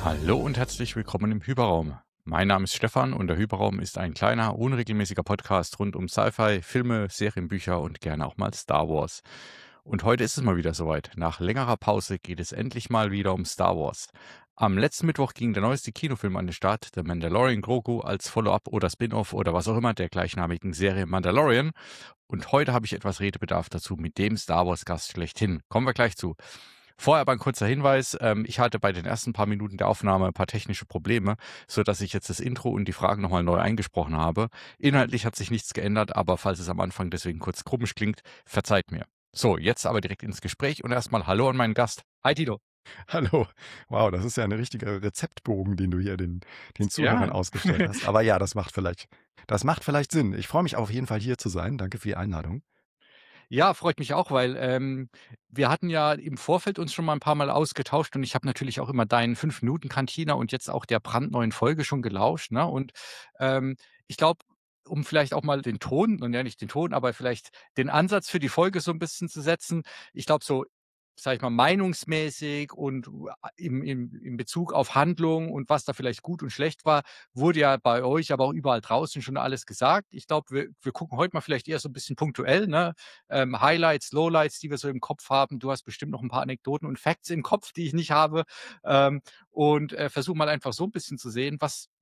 Hallo und herzlich willkommen im Hyperraum. Mein Name ist Stefan und der Hyperraum ist ein kleiner, unregelmäßiger Podcast rund um Sci-Fi, Filme, Serienbücher und gerne auch mal Star Wars. Und heute ist es mal wieder soweit. Nach längerer Pause geht es endlich mal wieder um Star Wars. Am letzten Mittwoch ging der neueste Kinofilm an den Start, The Mandalorian Grogu als Follow-up oder Spin-off oder was auch immer der gleichnamigen Serie Mandalorian. Und heute habe ich etwas Redebedarf dazu mit dem Star Wars-Gast schlechthin. Kommen wir gleich zu. Vorher aber ein kurzer Hinweis. Ich hatte bei den ersten paar Minuten der Aufnahme ein paar technische Probleme, sodass ich jetzt das Intro und die Fragen nochmal neu eingesprochen habe. Inhaltlich hat sich nichts geändert, aber falls es am Anfang deswegen kurz komisch klingt, verzeiht mir. So, jetzt aber direkt ins Gespräch und erstmal Hallo an meinen Gast. Hi Tito. Hallo. Wow, das ist ja ein richtiger Rezeptbogen, den du hier den Zuhörern Ja. ausgestellt hast. Aber ja, das macht vielleicht Sinn. Ich freue mich auf jeden Fall hier zu sein. Danke für die Einladung. Ja, freut mich auch, weil, wir hatten ja im Vorfeld uns schon mal ein paar Mal ausgetauscht und ich habe natürlich auch immer deinen 5 Minuten Kantine und jetzt auch der brandneuen Folge schon gelauscht, ne? Und, ich glaube, um vielleicht auch mal den Ton und ja, nicht den Ton, aber vielleicht den Ansatz für die Folge so ein bisschen zu setzen. Ich glaube, so, sage ich mal, meinungsmäßig und im Bezug auf Handlung und was da vielleicht gut und schlecht war, wurde ja bei euch, aber auch überall draußen schon alles gesagt. Ich glaube, wir gucken heute mal vielleicht eher so ein bisschen punktuell, ne? Highlights, Lowlights, die wir so im Kopf haben. Du hast bestimmt noch ein paar Anekdoten und Facts im Kopf, die ich nicht habe. Und versuche mal einfach so ein bisschen zu sehen,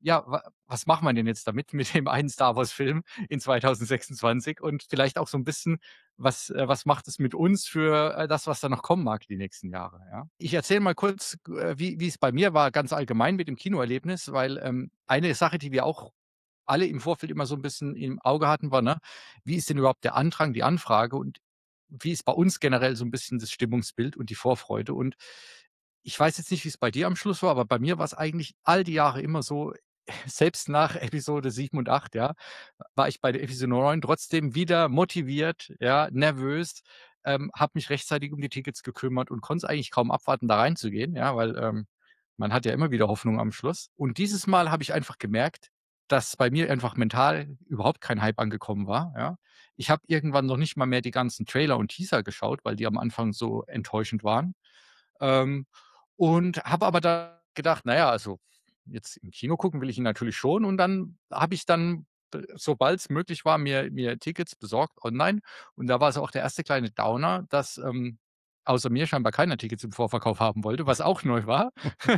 was machen wir denn jetzt damit mit dem einen Star-Wars-Film in 2026 und vielleicht auch so ein bisschen, was macht es mit uns für, das, was da noch kommen mag die nächsten Jahre, ja? Ich erzähle mal kurz, wie es bei mir war, ganz allgemein mit dem Kinoerlebnis, weil, eine Sache, die wir auch alle im Vorfeld immer so ein bisschen im Auge hatten, war, ne, wie ist denn überhaupt der Andrang, die Anfrage und wie ist bei uns generell so ein bisschen das Stimmungsbild und die Vorfreude? Und ich weiß jetzt nicht, wie es bei dir am Schluss war, aber bei mir war es eigentlich all die Jahre immer so, selbst nach Episode 7 und 8, ja, war ich bei der Episode 9 trotzdem wieder motiviert, ja, nervös, habe mich rechtzeitig um die Tickets gekümmert und konnte es eigentlich kaum abwarten, da reinzugehen, ja, weil, man hat ja immer wieder Hoffnung am Schluss. Und dieses Mal habe ich einfach gemerkt, dass bei mir einfach mental überhaupt kein Hype angekommen war, ja. Ich habe irgendwann noch nicht mal mehr die ganzen Trailer und Teaser geschaut, weil die am Anfang so enttäuschend waren. Ähm, und habe aber da gedacht: „Na ja, also, jetzt im Kino gucken will ich ihn natürlich schon.“ Und dann habe ich dann, sobald's möglich war, mir Tickets besorgt online. Und da war es auch der erste kleine Downer, dass, außer mir scheinbar keiner Tickets im Vorverkauf haben wollte, was auch neu war.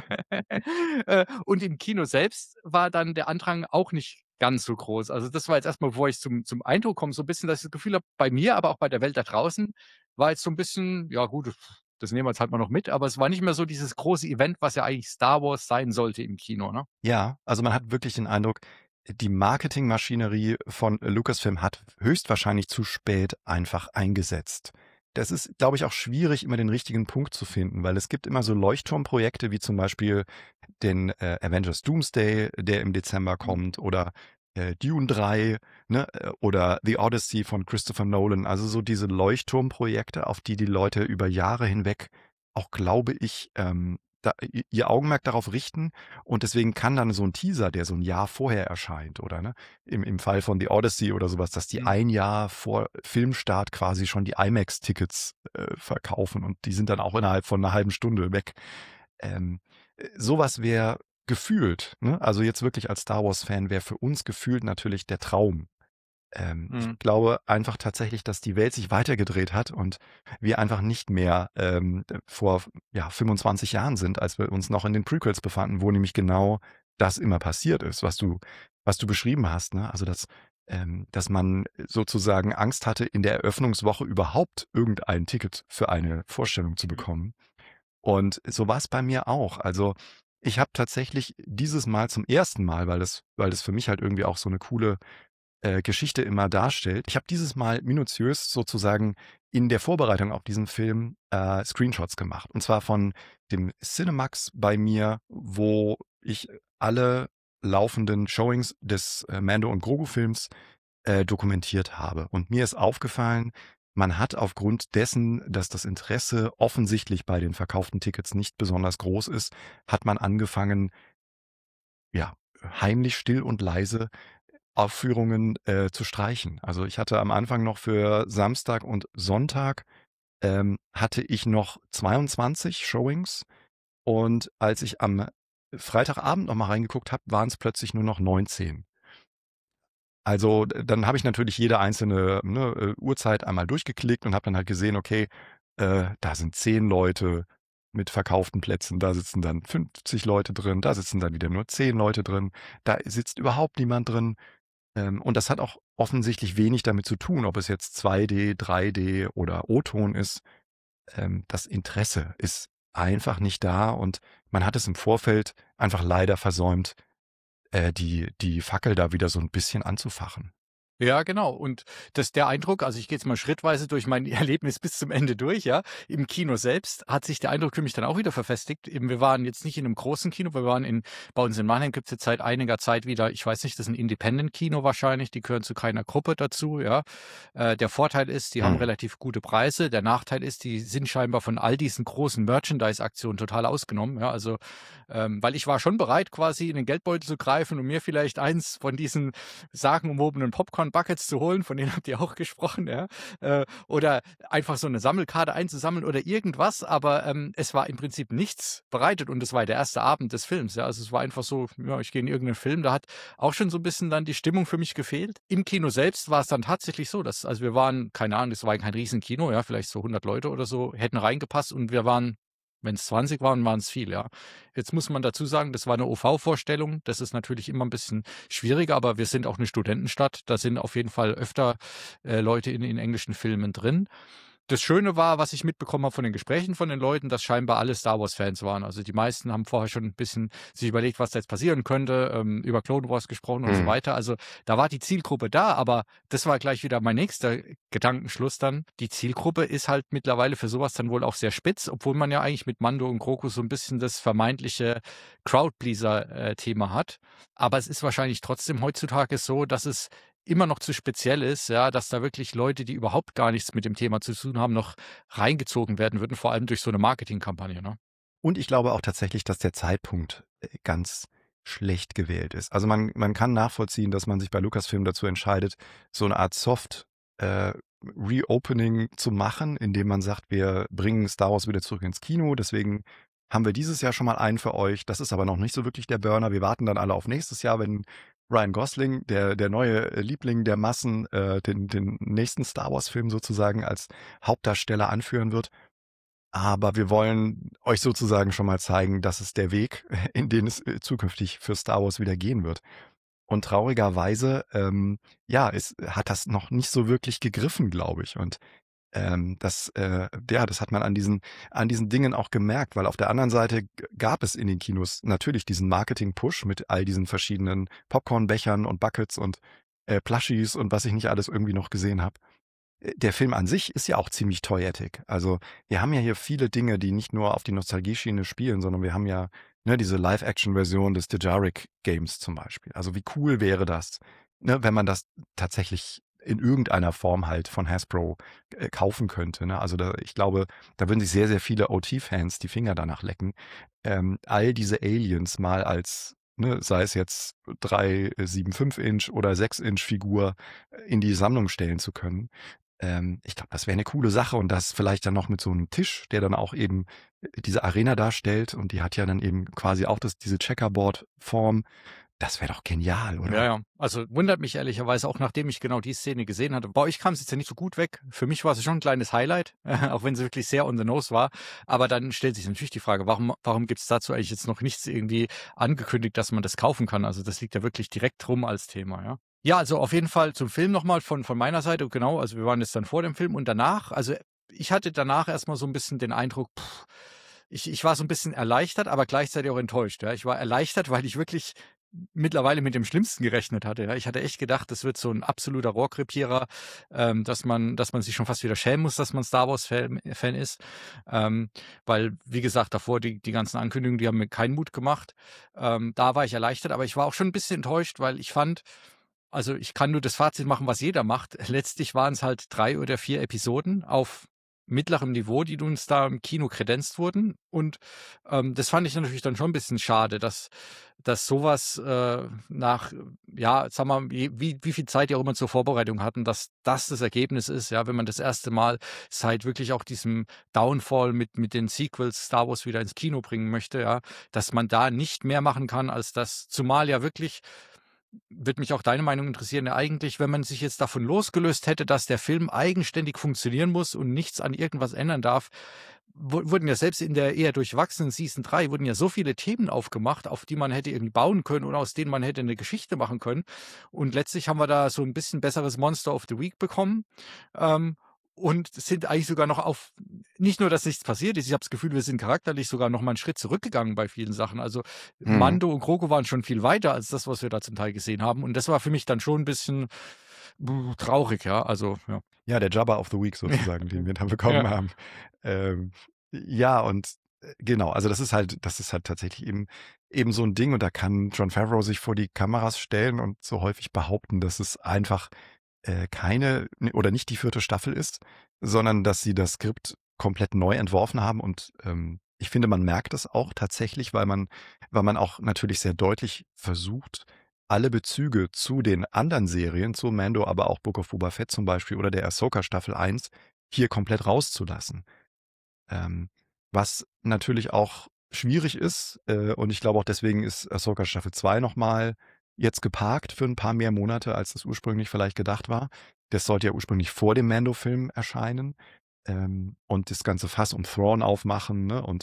Und im Kino selbst war dann der Andrang auch nicht ganz so groß. Also, das war jetzt erst mal, bevor ich zum Eindruck komme, so 'n bisschen, dass ich das Gefühl habe, bei mir, aber auch bei der Welt da draußen war jetzt so 'n bisschen: „Ja gut, das nehmen wir jetzt halt mal noch mit“, aber es war nicht mehr so dieses große Event, was ja eigentlich Star Wars sein sollte im Kino, ne? Ja, also man hat wirklich den Eindruck, die Marketingmaschinerie von Lucasfilm hat höchstwahrscheinlich zu spät einfach eingesetzt. Das ist, glaube ich, auch schwierig, immer den richtigen Punkt zu finden, weil es gibt immer so Leuchtturmprojekte wie zum Beispiel den Avengers Doomsday, der im Dezember Mhm. kommt, oder Dune 3, ne, oder The Odyssey von Christopher Nolan. Also so diese Leuchtturmprojekte, auf die die Leute über Jahre hinweg auch, glaube ich, ihr Augenmerk darauf richten. Und deswegen kann dann so ein Teaser, der so ein Jahr vorher erscheint, oder ne, im Fall von The Odyssey oder sowas, dass die Mhm. ein Jahr vor Filmstart quasi schon die IMAX-Tickets verkaufen, und die sind dann auch innerhalb von einer halben Stunde weg. Ähm, so wäre gefühlt, ne, also jetzt wirklich als Star-Wars-Fan, wäre für uns gefühlt natürlich der Traum. Ich Mhm. glaube einfach tatsächlich, dass die Welt sich weitergedreht hat und wir einfach nicht mehr vor, ja, 25 Jahren sind, als wir uns noch in den Prequels befanden, wo nämlich genau das immer passiert ist, was du beschrieben hast, ne? Also, dass man sozusagen Angst hatte, in der Eröffnungswoche überhaupt irgendein Ticket für eine Vorstellung zu Mhm. bekommen. Und so war es bei mir auch. Also, ich habe tatsächlich dieses Mal zum ersten Mal, weil das für mich halt irgendwie auch so eine coole Geschichte immer darstellt. Ich habe dieses Mal minutiös sozusagen in der Vorbereitung auf diesen Film Screenshots gemacht. Und zwar von dem Cinemax bei mir, wo ich alle laufenden Showings des Mando und Grogu-Films dokumentiert habe. Und mir ist aufgefallen, man hat aufgrund dessen, dass das Interesse offensichtlich bei den verkauften Tickets nicht besonders groß ist, hat man angefangen, ja, heimlich, still und leise Aufführungen zu streichen. Also, ich hatte am Anfang noch für Samstag und Sonntag hatte ich noch 22 Showings, und als ich am Freitagabend noch mal reingeguckt habe, waren es plötzlich nur noch 19. Also, dann habe ich natürlich jede einzelne, ne, Uhrzeit einmal durchgeklickt und habe dann halt gesehen, okay, da sind 10 Leute mit verkauften Plätzen, da sitzen dann 50 Leute drin, da sitzen dann wieder nur 10 Leute drin, da sitzt überhaupt niemand drin. Und das hat auch offensichtlich wenig damit zu tun, ob es jetzt 2D, 3D oder O-Ton ist. Das Interesse ist einfach nicht da und man hat es im Vorfeld einfach leider versäumt, die Fackel da wieder so 'n bisschen anzufachen. Ja, genau. Und der Eindruck, also ich gehe jetzt mal schrittweise durch mein Erlebnis bis zum Ende durch, ja. Im Kino selbst hat sich der Eindruck für mich dann auch wieder verfestigt. Eben, wir waren jetzt nicht in einem großen Kino, wir waren bei uns in Mannheim gibt's jetzt seit einiger Zeit wieder, ich weiß nicht, das ist ein Independent-Kino wahrscheinlich, die gehören zu keiner Gruppe dazu, ja. Der Vorteil ist, die haben Mhm. relativ gute Preise. Der Nachteil ist, die sind scheinbar von all diesen großen Merchandise-Aktionen total ausgenommen, ja. Also, weil ich war schon bereit, quasi in den Geldbeutel zu greifen und mir vielleicht eins von diesen sagenumwobenen Popcorn-Buckets zu holen, von denen habt ihr auch gesprochen, ja. Oder einfach so eine Sammelkarte einzusammeln oder irgendwas, aber, es war im Prinzip nichts bereitet und es war der erste Abend des Films, ja. Also, es war einfach so, ja, ich gehe in irgendeinen Film, da hat auch schon so ein bisschen dann die Stimmung für mich gefehlt. Im Kino selbst war es dann tatsächlich so, dass also, wir waren keine Ahnung, das war kein Riesenkino, ja, vielleicht so 100 Leute oder so hätten reingepasst und wir waren wenn es 20 waren, waren es viel, ja. Jetzt muss man dazu sagen, das war eine OV-Vorstellung. Das ist natürlich immer ein bisschen schwieriger, aber wir sind auch eine Studentenstadt. Da sind auf jeden Fall öfter, Leute in englischen Filmen drin. Das Schöne war, was ich mitbekommen habe von den Gesprächen von den Leuten, dass scheinbar alle Star-Wars-Fans waren. Also, die meisten haben vorher schon ein bisschen sich überlegt, was da jetzt passieren könnte, über Clone Wars gesprochen und so Mhm. weiter. Also, da war die Zielgruppe da, aber das war gleich wieder mein nächster Gedankenschluss dann. Die Zielgruppe ist halt mittlerweile für sowas dann wohl auch sehr spitz, obwohl man ja eigentlich mit Mando und Grogu so ein bisschen das vermeintliche Crowdpleaser, Thema hat. Aber es ist wahrscheinlich trotzdem heutzutage so, dass es immer noch zu speziell ist, ja, dass da wirklich Leute, die überhaupt gar nichts mit dem Thema zu tun haben, noch reingezogen werden würden, vor allem durch so 'ne Marketingkampagne, ne? Und ich glaube auch tatsächlich, dass der Zeitpunkt, ganz schlecht gewählt ist. Also, man kann nachvollziehen, dass man sich bei Lucasfilm dazu entscheidet, so 'ne Art Soft, Reopening zu machen, indem man sagt: „Wir bringen Star Wars wieder zurück ins Kino. Deswegen haben wir dieses Jahr schon mal einen für euch. Das ist aber noch nicht so wirklich der Burner. Wir warten dann alle auf nächstes Jahr, wenn Ryan Gosling, der neue Liebling der Massen, den nächsten Star Wars-Film sozusagen als Hauptdarsteller anführen wird. Aber wir wollen euch sozusagen schon mal zeigen, das ist der Weg, in den es, zukünftig für Star Wars wieder gehen wird. Und traurigerweise, ja, hat das noch nicht so wirklich gegriffen, glaube ich. Und, das hat man an diesen Dingen auch gemerkt, weil auf der anderen Seite gab es in den Kinos natürlich diesen Marketing-Push mit all diesen verschiedenen Popcornbechern und Buckets und, Plushies und was ich nicht alles irgendwie noch gesehen habe. Der Film an sich ist ja auch ziemlich toyetic. Also, wir haben ja hier viele Dinge, die nicht nur auf die Nostalgieschiene spielen, sondern wir haben ja, ne, diese Live-Action-Version des Dejarik Games zum Beispiel. Also, wie cool wäre das, ne, wenn man das tatsächlich in irgendeiner Form halt von Hasbro, kaufen könnte, ne? Also, ich glaube, da würden sich sehr, sehr viele OT-Fans die Finger danach lecken, all diese Aliens mal als, ne, sei es jetzt 3 7,5 Inch oder 6 Inch Figur, in die Sammlung stellen zu können. Ich glaube, das wäre 'ne coole Sache und das vielleicht dann noch mit so 'nem Tisch, der dann auch eben, diese Arena darstellt und die hat ja dann eben quasi auch diese Checkerboard-Form. Das wäre doch genial, Ja, oder? ja. Also, wundert mich ehrlicherweise auch, nachdem ich genau die Szene gesehen hatte. Bei euch kam's jetzt ja nicht so gut weg. Für mich war's schon 'n kleines Highlight, auch wenn sie wirklich sehr on the nose war. Aber dann stellt sich natürlich die Frage, warum gibt's dazu eigentlich jetzt noch nichts irgendwie angekündigt, dass man das kaufen kann? Also, das liegt ja wirklich direkt rum als Thema, ja. Ja, also auf jeden Fall zum Film noch mal von meiner Seite, genau. Also, wir waren jetzt dann vor dem Film und danach also, ich hatte danach erst mal so 'n bisschen den Eindruck, ich war so 'n bisschen erleichtert, aber gleichzeitig auch enttäuscht, ja. Ich war erleichtert, weil ich wirklich mittlerweile mit dem Schlimmsten gerechnet hatte, ja. Ich hatte echt gedacht, das wird so 'n absoluter Rohrkrepierer, dass man sich schon fast wieder schämen muss, dass man Star-Wars-Fan ist. Weil, wie gesagt, davor die ganzen Ankündigungen, die haben mir keinen Mut gemacht. Da war ich erleichtert, aber ich war auch schon 'n bisschen enttäuscht, weil ich fand also, ich kann nur das Fazit machen, was jeder macht. Letztlich waren's halt 3 oder 4 Episoden auf mittlerem Niveau, die uns da im Kino kredenzt wurden. Und, das fand ich natürlich dann schon 'n bisschen schade, dass sowas nach, ja, sag mal, wie viel Zeit die auch immer zur Vorbereitung hatten, dass das Ergebnis ist, ja, wenn man das erste Mal seit wirklich auch diesem Downfall mit den Sequels Star Wars wieder ins Kino bringen möchte, ja, dass man da nicht mehr machen kann als das. Zumal ja wirklich, würde mich auch deine Meinung interessieren, ja eigentlich, wenn man sich jetzt davon losgelöst hätte, dass der Film eigenständig funktionieren muss und nichts an irgendwas ändern darf, wurden ja selbst in der eher durchwachsenen Season 3 wurden ja so viele Themen aufgemacht, auf die man hätte irgendwie bauen können oder aus denen man hätte eine Geschichte machen können. Und letztlich haben wir da so ein bisschen besseres Monster of the Week bekommen, ähm, und sind eigentlich sogar noch auf, nicht nur, dass nichts passiert ist, ich habe das Gefühl, wir sind charakterlich sogar noch mal 'n Schritt zurückgegangen bei vielen Sachen. Also, Mhm. Mando und Grogu waren schon viel weiter als das, was wir da zum Teil gesehen haben. Und das war für mich dann schon 'n bisschen traurig, ja. Also, ja. Ja, der Jabba of the Week sozusagen, den wir da Ja. bekommen haben. Ja, und genau, also das ist halt tatsächlich eben so ein Ding und da kann Jon Favreau sich vor die Kameras stellen und so häufig behaupten, dass es einfach, keine oder nicht die vierte Staffel ist, sondern dass sie das Skript komplett neu entworfen haben und, ich finde, man merkt das auch tatsächlich, weil man auch natürlich sehr deutlich versucht, alle Bezüge zu den anderen Serien, zu Mando, aber auch Book of Boba Fett zum Beispiel oder der Ahsoka Staffel 1 hier komplett rauszulassen. Ähm, was natürlich auch schwierig ist, und ich glaube auch deswegen ist Ahsoka Staffel 2 noch mal jetzt geparkt für ein paar mehr Monate, als das ursprünglich vielleicht gedacht war. Das sollte ja ursprünglich vor dem Mando-Film erscheinen, und das ganze Fass um Thrawn aufmachen, ne, und,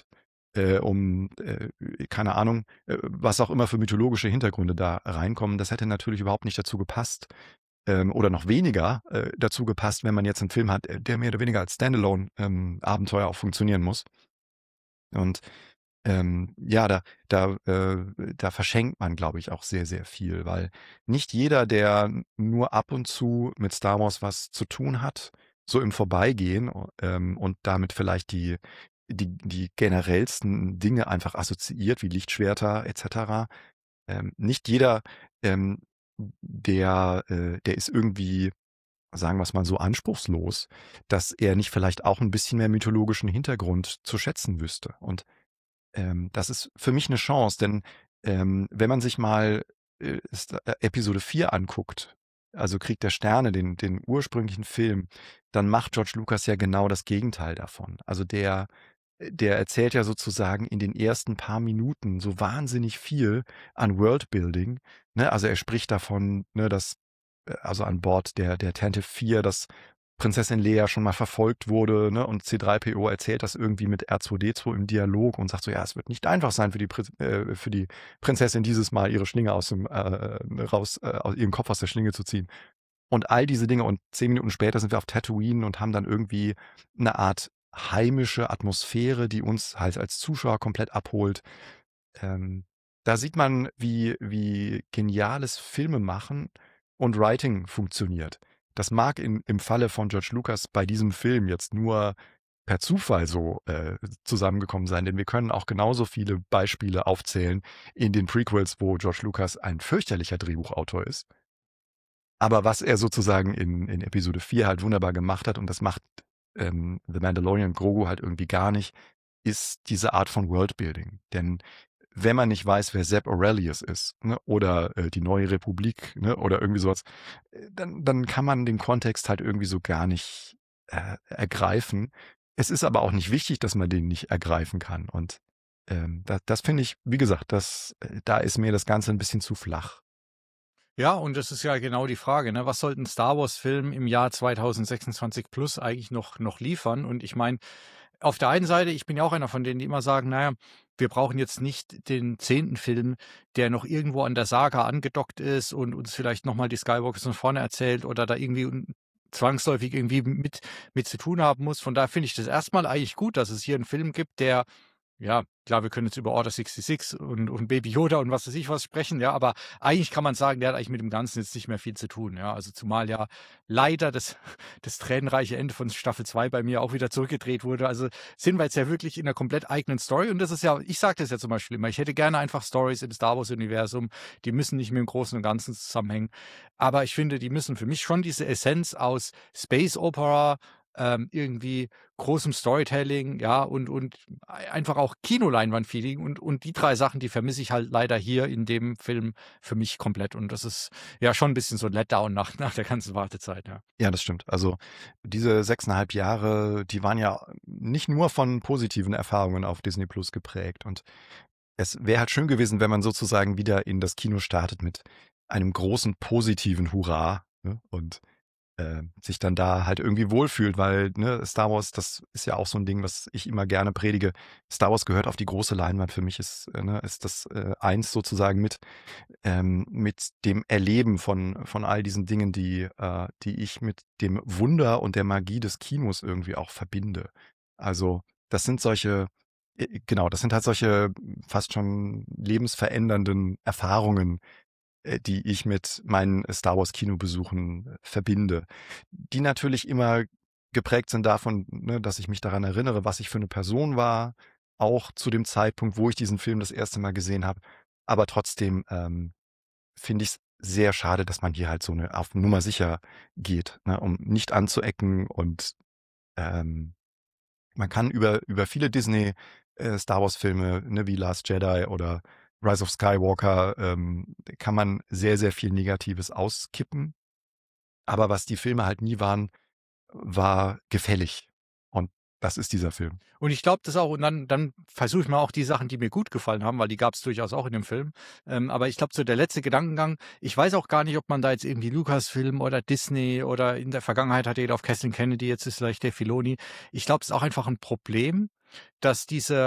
keine Ahnung, was auch immer für mythologische Hintergründe da reinkommen. Das hätte natürlich überhaupt nicht dazu gepasst, oder noch weniger, dazu gepasst, wenn man jetzt 'n Film hat, der mehr oder weniger als Standalone, Abenteuer auch funktionieren muss. Und, ja, da verschenkt man, glaube ich, auch sehr, sehr viel, weil nicht jeder, der nur ab und zu mit Star Wars was zu tun hat, so im Vorbeigehen, und damit vielleicht die generellsten Dinge einfach assoziiert, wie Lichtschwerter et cetera. Nicht jeder, ähm, der ist irgendwie, sagen wir's mal so, anspruchslos, dass er nicht vielleicht auch 'n bisschen mehr mythologischen Hintergrund zu schätzen wüsste. Und das ist für mich 'ne Chance, denn, wenn man sich mal, Episode 4 anguckt, also Krieg der Sterne, den ursprünglichen Film, dann macht George Lucas ja genau das Gegenteil davon. Also der erzählt ja sozusagen in den ersten paar Minuten so wahnsinnig viel an Worldbuilding, ne? Also, er spricht davon, ne, dass, also an Bord der Tantive 4, dass Prinzessin Leia schon mal verfolgt wurde, ne, und C-3PO erzählt das irgendwie mit R2-D2 im Dialog und sagt so: „Ja, es wird nicht einfach sein für die Prinzessin dieses Mal ihre Schlinge aus ihren Kopf aus der Schlinge zu ziehen.“ Und all diese Dinge und 10 Minuten später sind wir auf Tatooine und haben dann irgendwie 'ne Art heimische Atmosphäre, die uns halt als Zuschauer komplett abholt. Ähm, da sieht man, wie geniales Filmemachen und Writing funktioniert. Das mag im Falle von George Lucas bei diesem Film jetzt nur per Zufall so, zusammengekommen sein, denn wir können auch genauso viele Beispiele aufzählen in den Prequels, wo George Lucas ein fürchterlicher Drehbuchautor ist. Aber was er sozusagen in Episode 4 halt wunderbar gemacht hat, und das macht, The Mandalorian Grogu halt irgendwie gar nicht, ist diese Art von Worldbuilding. Denn wenn man nicht weiß, wer Zeb Orrelios ist, ne, oder, die Neue Republik, ne, oder irgendwie so was, dann kann man den Kontext halt irgendwie so gar nicht, ergreifen. Es ist aber auch nicht wichtig, dass man den nicht ergreifen kann. Und, das finde ich, wie gesagt, da ist mir das Ganze 'n bisschen zu flach. Ja, und das ist ja genau die Frage, ne? Was sollte 'n Star-Wars-Film im Jahr 2026 plus eigentlich noch liefern? Und ich meine, auf der einen Seite, ich bin ja auch einer von denen, die immer sagen: „Na ja, wir brauchen jetzt nicht den 10. Film, der noch irgendwo an der Saga angedockt ist und uns vielleicht noch mal die Skywalkers von vorne erzählt oder da irgendwie zwangsläufig irgendwie mit zu tun haben muss.“ Von daher finde ich das erstmal eigentlich gut, dass es hier 'n Film gibt, der, ja, klar, wir können jetzt über Order 66 und Baby Yoda und was weiß ich was sprechen, ja, aber eigentlich kann man sagen, der hat eigentlich mit dem Ganzen jetzt nicht mehr viel zu tun, ja. Also, zumal ja leider das tränenreiche Ende von Staffel 2 bei mir auch wieder zurückgedreht wurde. Also, sind wir jetzt ja wirklich in 'ner komplett eigenen Story und das ist ja, ich sage das ja zum Beispiel immer, ich hätte gerne einfach Stories im Star-Wars-Universum, die müssen nicht mit dem Großen und Ganzen zusammenhängen. Aber ich finde, die müssen für mich schon diese Essenz aus Space Opera, irgendwie großem Storytelling, ja, und einfach auch Kinoleinwand-Feeling und die 3 Sachen, die vermisse ich halt leider hier in dem Film für mich komplett und das ist ja schon ein bisschen so 'n Letdown nach der ganzen Wartezeit, ja. Ja, das stimmt. Also, diese 6,5 Jahre, die waren ja nicht nur von positiven Erfahrungen auf Disney+ Plus geprägt und es wäre halt schön gewesen, wenn man sozusagen wieder in das Kino startet mit einem großen positiven Hurra, ne? Und sich dann da halt irgendwie wohlfühlt, weil, ne, Star Wars, das ist ja auch so ein Ding, was ich immer gerne predige. Star Wars gehört auf die große Leinwand. Für mich ist, ne, ist das, eins sozusagen mit dem Erleben von all diesen Dingen, die ich mit dem Wunder und der Magie des Kinos irgendwie auch verbinde. Also, das sind solche genau, das sind halt solche fast schon lebensverändernden Erfahrungen, die ich mit meinen Star Wars Kinobesuchen verbinde, die natürlich immer geprägt sind davon, ne, dass ich mich daran erinnere, was ich für eine Person war, auch zu dem Zeitpunkt, wo ich diesen Film das erste Mal gesehen habe. Aber trotzdem, finde ich's sehr schade, dass man hier halt so 'ne auf Nummer sicher geht, ne, um nicht anzuecken und, ähm man kann über viele Disney, Star Wars Filme, ne, wie Last Jedi oder Rise of Skywalker, kann man sehr, sehr viel Negatives auskippen. Aber was die Filme halt nie waren, war gefällig. Und das ist dieser Film. Und ich glaube das auch und dann versuche ich mal auch die Sachen, die mir gut gefallen haben, weil die gab es durchaus auch in dem Film. Aber ich glaube, so der letzte Gedankengang ich weiß auch gar nicht, ob man da jetzt irgendwie Lucasfilm oder Disney oder in der Vergangenheit hatte jeder auf Kathleen Kennedy, jetzt ist vielleicht der Filoni. Ich glaube, es ist auch einfach ein Problem, dass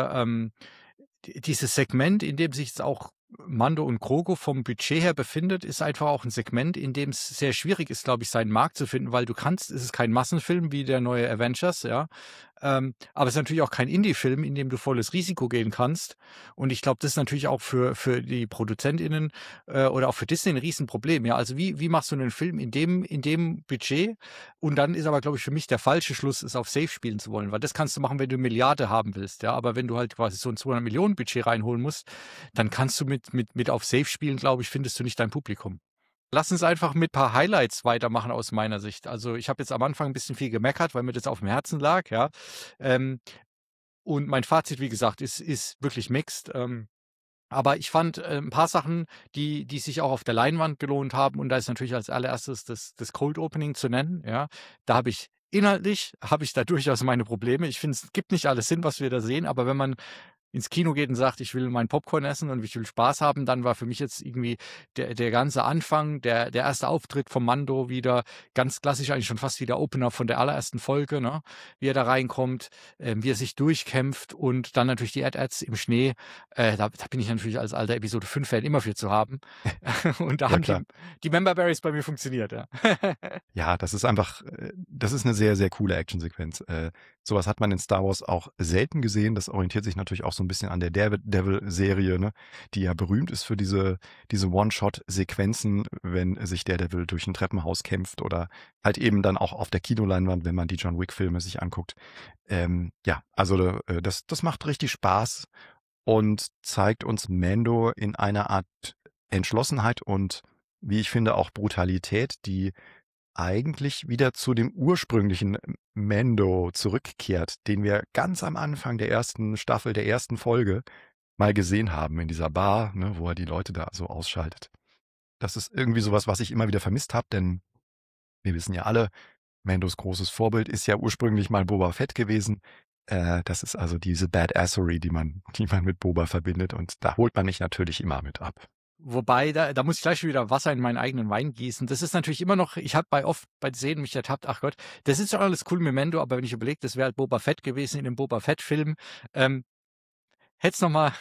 dieses Segment, in dem sich jetzt auch Mando und Grogu vom Budget her befindet, ist einfach auch ein Segment, in dem es sehr schwierig ist, glaube ich, seinen Markt zu finden, weil es ist kein Massenfilm wie der neue Avengers, ja. Aber es ist natürlich auch kein Indie-Film, in dem du volles Risiko gehen kannst. Und ich glaube, das ist natürlich auch für die ProduzentInnen, oder auch für Disney ein Riesenproblem, ja. Also, wie machst du einen Film in dem Budget? Und dann ist aber, glaube ich, für mich der falsche Schluss, es auf Safe spielen zu wollen, weil das kannst du machen, wenn du 1 Milliarde haben willst, ja. Aber wenn du halt quasi so ein 200 Millionen Budget reinholen musst, dann kannst du mit auf Safe spielen, glaube ich, findest du nicht dein Publikum. Lass uns einfach mit paar Highlights weitermachen aus meiner Sicht. Also, ich habe jetzt am Anfang ein bisschen viel gemeckert, weil mir das aufm Herzen lag, ja. Ähm, und mein Fazit, wie gesagt, ist wirklich mixed. Aber ich fand, 'n paar Sachen, die sich auch auf der Leinwand gelohnt haben und da ist natürlich als Allererstes das Cold Opening zu nennen, ja. Da habe ich da durchaus meine Probleme. Ich finde, es gibt nicht alles Sinn, was wir da sehen, aber wenn man ins Kino geht und sagt: „Ich will mein Popcorn essen und ich will Spaß haben“, dann war für mich jetzt irgendwie der ganze Anfang, der erste Auftritt von Mando wieder ganz klassisch, eigentlich schon fast wie der Opener von der allerersten Folge, ne? Wie er da reinkommt, wie er sich durchkämpft und dann natürlich die AT-ATs im Schnee. Da bin ich natürlich als alter Episode 5 Fan immer für zu haben. Und da Ja, haben klar. die Member Berries bei mir funktioniert, ja. Ja, das ist einfach das ist eine sehr, sehr coole Actionsequenz. So hat man in Star Wars auch selten gesehen. Das orientiert sich natürlich auch so ein bisschen an der Daredevil-Serie, ne, die ja berühmt ist für diese One-Shot-Sequenzen, wenn sich Daredevil durch ein Treppenhaus kämpft oder halt eben dann auch auf der Kinoleinwand, wenn man die John Wick-Filme sich anguckt. Ja, also, das macht richtig Spaß und zeigt uns Mando in einer Art Entschlossenheit und, wie ich finde, auch Brutalität, die eigentlich wieder zu dem ursprünglichen Mando zurückkehrt, den wir ganz am Anfang der ersten Staffel, der ersten Folge mal gesehen haben in dieser Bar, ne, wo er die Leute da so ausschaltet. Das ist irgendwie sowas, was ich immer wieder vermisst habe, denn wir wissen ja alle, Mandos großes Vorbild ist ja ursprünglich mal Boba Fett gewesen. Das ist also diese Badassery, die man mit Boba verbindet und da holt man mich natürlich immer mit ab. Wobei, da muss ich gleich schon wieder Wasser in meinen eigenen Wein gießen. Das ist natürlich immer noch ich habe bei Szenen mich ertappt, ach Gott, das ist schon alles cool mit Mando, aber wenn ich überlege, das wäre halt Boba Fett gewesen in dem Boba Fett-Film, ähm, hätte es noch mal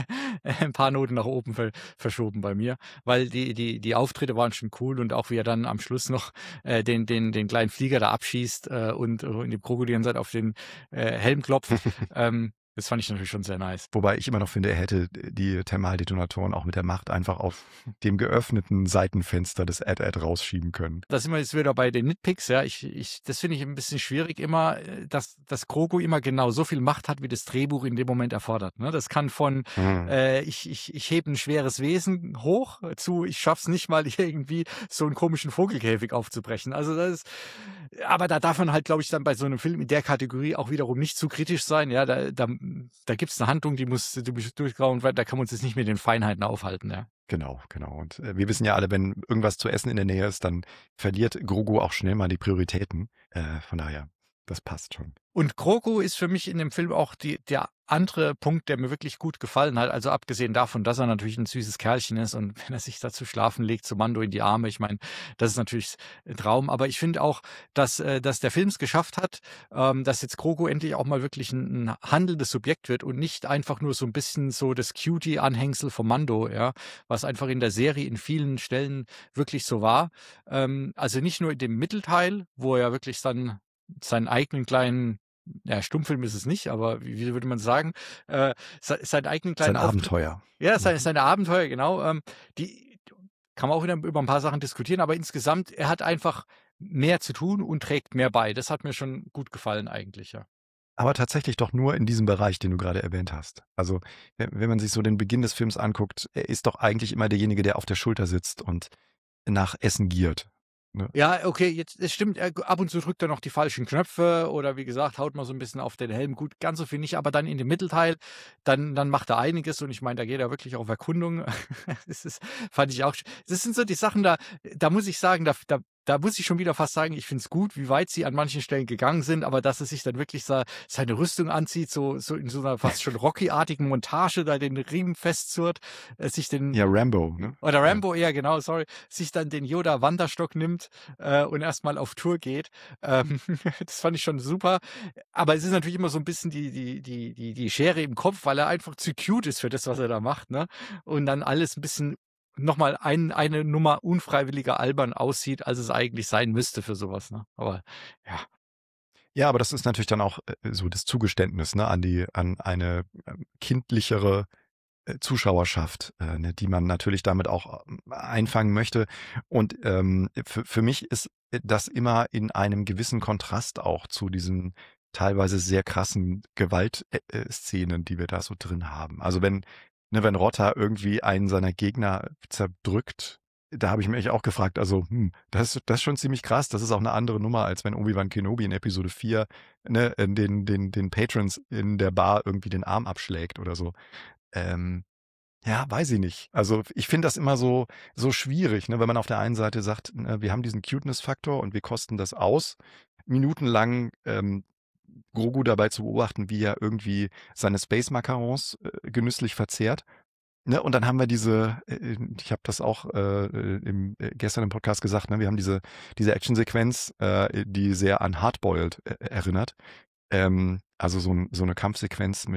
'n paar Noten nach oben verschoben bei mir, weil die Auftritte waren schon cool und auch wie er dann am Schluss noch, den kleinen Flieger da abschießt, und in dem Krokodil dann auf den, Helm klopft. Das fand ich natürlich schon sehr nice. Wobei ich immer noch finde, er hätte die Thermaldetonatoren auch mit der Macht einfach auf dem geöffneten Seitenfenster des AT-AT rausschieben können. Da sind wir jetzt wieder bei den Nitpicks, ja. Das finde ich ein bisschen schwierig immer, dass Grogu immer genau so viel Macht hat, wie das Drehbuch in dem Moment erfordert, ne? Das kann von, Mhm. ich hebe ein schweres Wesen hoch zu, ich schaff's nicht mal irgendwie so einen komischen Vogelkäfig aufzubrechen. Also, aber da darf man halt, glaube ich, dann bei so einem Film in der Kategorie auch wiederum nicht zu kritisch sein, ja. Da gibt's eine Handlung, die muss durchgehauen werden, da kann man uns jetzt nicht mit den Feinheiten aufhalten, ja. Genau, genau. Und wir wissen ja alle, wenn irgendwas zu essen in der Nähe ist, dann verliert Grogu auch schnell mal die Prioritäten. Von daher, das passt schon. Und Grogu ist für mich in dem Film auch der andere Punkt, der mir wirklich gut gefallen hat. Also abgesehen davon, dass er natürlich ein süßes Kerlchen ist und wenn er sich da zu schlafen legt, zu Mando in die Arme. Ich meine, das ist natürlich ein Traum. Aber ich finde auch, dass der Film es geschafft hat, dass jetzt Grogu endlich auch mal wirklich ein handelndes Subjekt wird und nicht einfach nur so ein bisschen so das Cutie-Anhängsel vom Mando, ja, was einfach in der Serie in vielen Stellen wirklich so war. Also nicht nur in dem Mittelteil, wo er wirklich dann seinen eigenen kleinen, ja, Stummfilm ist es nicht, aber wie würde man sagen, seinen eigenen Sein kleinen Auftritt, Abenteuer. ja, Mhm. seine Abenteuer, genau, die kann man auch wieder über ein paar Sachen diskutieren, aber insgesamt, er hat einfach mehr zu tun und trägt mehr bei. Das hat mir schon gut gefallen eigentlich, ja. Aber tatsächlich doch nur in diesem Bereich, den du gerade erwähnt hast. Also, wenn man sich so den Beginn des Films anguckt, er ist doch eigentlich immer derjenige, der auf der Schulter sitzt und nach Essen giert, ne? Ja, okay, jetzt es stimmt, ab und zu drückt er noch die falschen Knöpfe oder wie gesagt, haut mal so ein bisschen auf den Helm. Gut, ganz so viel nicht, aber dann in dem Mittelteil, dann macht er einiges und ich meine, da geht er wirklich auf Erkundung. Das ist fand ich auch das sind so die Sachen, da muss ich sagen, da muss ich schon wieder fast sagen, ich finde es gut, wie weit sie an manchen Stellen gegangen sind, aber dass er sich dann wirklich seine Rüstung anzieht, so in so einer fast schon Rocky-artigen Montage, da den Riemen festzurrt, sich Ja, den Rambo, ne? oder Ja. Rambo eher, genau, sorry, sich dann den Yoda-Wanderstock nimmt, und erstmal auf Tour geht. Ähm, das fand ich schon super. Aber es ist natürlich immer so ein bisschen die Schere im Kopf, weil er einfach zu cute ist für das, was er da macht, ne? Und dann alles ein bisschen noch mal eine Nummer unfreiwilliger albern aussieht, als es eigentlich sein müsste für sowas, ne? Aber ja. Ja, aber das ist natürlich dann auch, so das Zugeständnis, ne, an eine, kindlichere, Zuschauerschaft, ne, die man natürlich damit auch, einfangen möchte. Und, für mich ist, das immer in einem gewissen Kontrast auch zu diesen teilweise sehr krassen Gewalt Szenen, die wir da so drin haben. Also, wenn Rotta irgendwie einen seiner Gegner zerdrückt, da habe ich mich auch gefragt, also, das ist schon ziemlich krass. Das ist auch eine andere Nummer, als wenn Obi-Wan Kenobi in Episode 4, ne, den Patrons in der Bar irgendwie den Arm abschlägt oder so. Ähm, ja, weiß ich nicht. Also, ich finde das immer so schwierig, ne, wenn man auf der einen Seite sagt, ne, wir haben diesen Cuteness-Faktor und wir kosten das aus, minutenlang, Grogu dabei zu beobachten, wie er irgendwie seine Space-Macarons, genüsslich verzehrt, ne? Und dann haben wir ich habe das auch, gestern im Podcast gesagt, ne, wir haben diese Actionsequenz, die sehr an Hardboiled, erinnert. Also so 'ne Kampfsequenz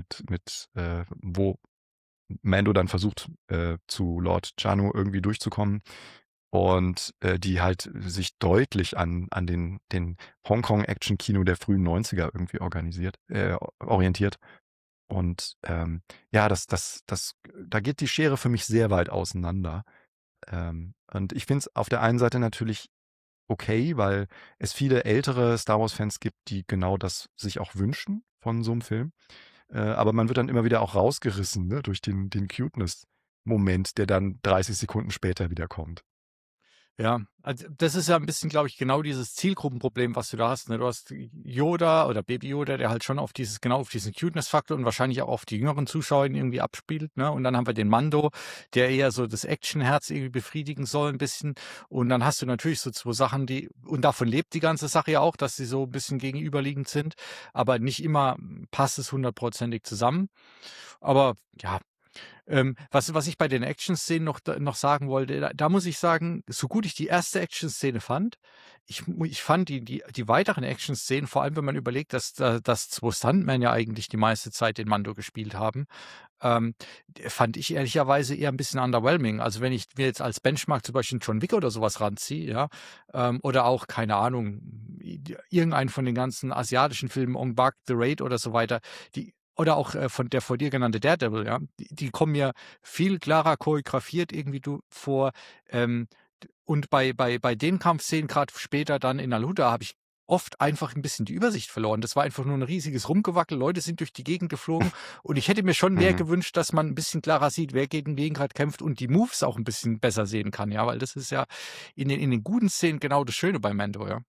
wo Mando dann versucht, zu Lord Jano irgendwie durchzukommen und, die halt sich deutlich an den Hongkong-Action-Kino der frühen 90er irgendwie orientiert. Und, ja, da geht die Schere für mich sehr weit auseinander. Und ich finde es auf der einen Seite natürlich okay, weil es viele ältere Star-Wars-Fans gibt, die genau das sich auch wünschen von so 'nem Film. Aber man wird dann immer wieder auch rausgerissen, ne, durch den Cuteness-Moment, der dann 30 Sekunden später wiederkommt. Ja, also das ist ja ein bisschen, glaube ich, genau dieses Zielgruppenproblem, was du da hast, ne? Du hast Yoda oder Baby Yoda, der halt schon auf diesen Cuteness-Faktor und wahrscheinlich auch auf die jüngeren Zuschauer irgendwie abspielt, ne? Und dann haben wir den Mando, der eher so das Actionherz irgendwie befriedigen soll ein bisschen. Und dann hast du natürlich so 2 Sachen, die und davon lebt die ganze Sache ja auch, dass sie so ein bisschen gegenüberliegend sind, aber nicht immer passt es hundertprozentig zusammen. Aber ja, was ich bei den Action-Szenen noch sagen wollte, da muss ich sagen, so gut ich die erste Action-Szene fand, ich fand die weiteren Action-Szenen, vor allem wenn man überlegt, dass 2 Stuntmen ja eigentlich die meiste Zeit den Mando gespielt haben, ähm, fand ich ehrlicherweise eher ein bisschen underwhelming. Also, wenn ich mir jetzt als Benchmark zum Beispiel 'n John Wick oder sowas ranziehe, ja, oder auch, keine Ahnung, irgendeinen von den ganzen asiatischen Filmen, Ong Bak, The Raid oder so weiter, die oder auch, von der von dir genannte Daredevil, ja, die kommen mir viel klarer choreografiert irgendwie vor. Ähm, und bei den Kampfszenen, gerade später dann in Naruto, habe ich oft einfach ein bisschen die Übersicht verloren. Das war einfach nur ein riesiges Rumgewackel, Leute sind durch die Gegend geflogen und ich hätte mir schon mehr Mhm. gewünscht, dass man ein bisschen klarer sieht, wer gegen wen grad kämpft und die Moves auch ein bisschen besser sehen kann, ja, weil das ist ja in den guten Szenen genau das Schöne bei Mando, ja.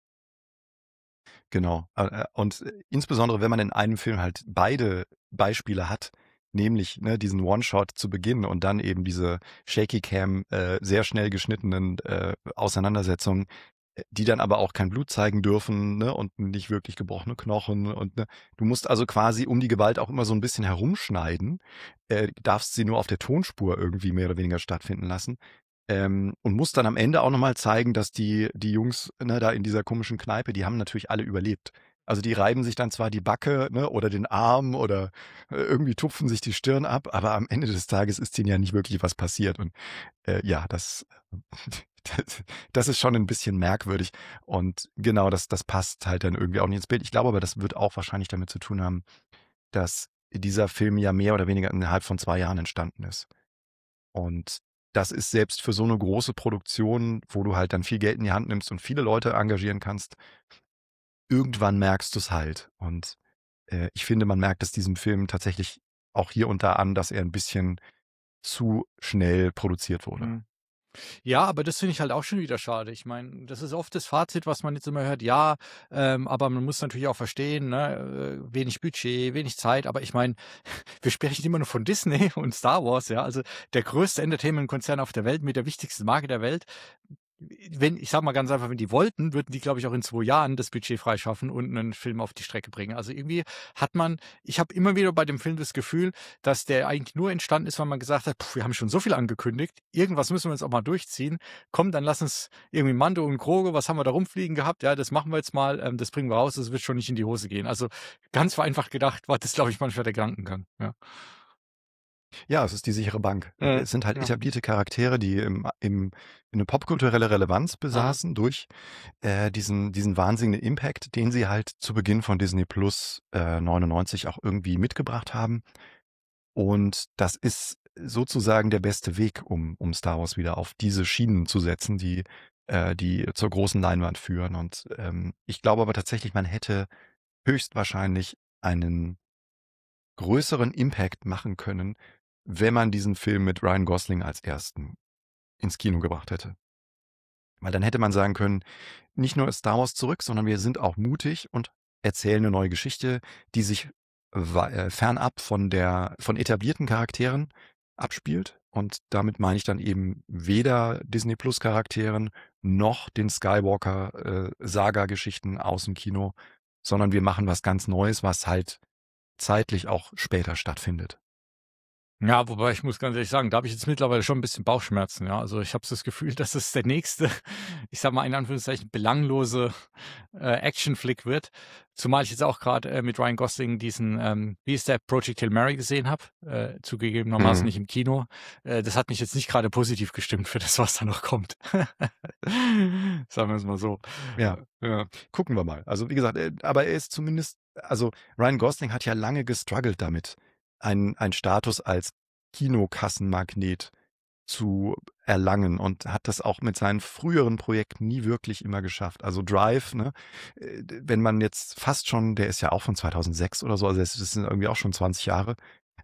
Genau. Und insbesondere, wenn man in einem Film halt beide Beispiele hat, nämlich, ne, diesen One-Shot zu Beginn und dann eben diese Shaky Cam, sehr schnell geschnittenen, Auseinandersetzungen, die dann aber auch kein Blut zeigen dürfen, ne, und nicht wirklich gebrochene Knochen und, ne, du musst also quasi um die Gewalt auch immer so ein bisschen herumschneiden, darfst sie nur auf der Tonspur irgendwie mehr oder weniger stattfinden lassen. Und muss dann am Ende auch noch mal zeigen, dass die Jungs, ne, da in dieser komischen Kneipe, die haben natürlich alle überlebt. Also, die reiben sich dann zwar die Backe, ne, oder den Arm oder, irgendwie tupfen sich die Stirn ab, aber am Ende des Tages ist denen ja nicht wirklich was passiert und, ja, das das ist schon ein bisschen merkwürdig und genau, das passt halt dann irgendwie auch nicht ins Bild. Ich glaube aber, das wird auch wahrscheinlich damit zu tun haben, dass dieser Film ja mehr oder weniger innerhalb von 2 Jahren entstanden ist. Und das ist selbst für so eine große Produktion, wo du halt dann viel Geld in die Hand nimmst und viele Leute engagieren kannst, irgendwann merkst du's halt. Und, ich finde, man merkt es diesem Film tatsächlich auch hier und da an, dass er ein bisschen zu schnell produziert wurde. Mhm. Ja, aber das finde ich halt auch schon wieder schade. Ich meine, das ist oft das Fazit, was man jetzt immer hört: „Ja, aber man muss natürlich auch verstehen, ne, wenig Budget, wenig Zeit.“ Aber ich meine, wir sprechen immer nur von Disney und Star Wars, ja, also der größte Entertainment-Konzern auf der Welt mit der wichtigsten Marke der Welt. Wenn ich sage mal ganz einfach, wenn die wollten, würden die, glaube ich, auch in 2 Jahren das Budget freischaffen und einen Film auf die Strecke bringen. Also, irgendwie hat man ich habe immer wieder bei dem Film das Gefühl, dass der eigentlich nur entstanden ist, weil man gesagt hat: „Wir haben schon so viel angekündigt, irgendwas müssen wir jetzt auch mal durchziehen. Komm, dann lass uns irgendwie Mando und Grogu, was haben wir da rumfliegen gehabt? Ja, das machen wir jetzt mal, das bringen wir raus, das wird schon nicht in die Hose gehen.“ Also, ganz vereinfacht gedacht war das, glaube ich, manchmal der Gedankengang, ja. Ja, es ist die sichere Bank. Mhm, Es sind halt ja. etablierte Charaktere, die im 'ne popkulturelle Relevanz Mhm. besaßen durch, diesen wahnsinnigen Impact, den sie halt zu Beginn von Disney Plus, 99 auch irgendwie mitgebracht haben. Und das ist sozusagen der beste Weg, um Star Wars wieder auf diese Schienen zu setzen, die zur großen Leinwand führen. Und, ich glaube aber tatsächlich, man hätte höchstwahrscheinlich einen größeren Impact machen können, wenn man diesen Film mit Ryan Gosling als Ersten ins Kino gebracht hätte. Weil dann hätte man sagen können: „Nicht nur ist Star Wars zurück, sondern wir sind auch mutig und erzählen 'ne neue Geschichte, die sich fernab von etablierten Charakteren abspielt.“ Und damit meine ich dann eben weder Disney-Plus-Charakteren noch den Skywalker, Saga-Geschichten aus'm Kino, sondern wir machen was ganz Neues, was halt zeitlich auch später stattfindet. Ja, wobei ich muss ganz ehrlich sagen, da habe ich jetzt mittlerweile schon ein bisschen Bauchschmerzen, ja. Also, ich habe so das Gefühl, dass es der nächste, ich sage mal in Anführungszeichen, belanglose, Actionflick wird. Zumal ich jetzt auch gerade mit Ryan Gosling diesen, wie ist der, Project Hail Mary gesehen habe, zugegebenermaßen Mhm. nicht im Kino. Das hat mich jetzt nicht gerade positiv gestimmt für das, was da noch kommt. Sagen wir es mal so. Ja. Ja. Gucken wir mal. Also, wie gesagt, aber er ist zumindest also, Ryan Gosling hat ja lange gestruggelt damit, einen Status als Kinokassenmagnet zu erlangen und hat das auch mit seinen früheren Projekten nie wirklich immer geschafft. Also, Drive, ne, wenn man jetzt fast schon der ist ja auch von 2006 oder so, also, das sind irgendwie auch schon 20 Jahre.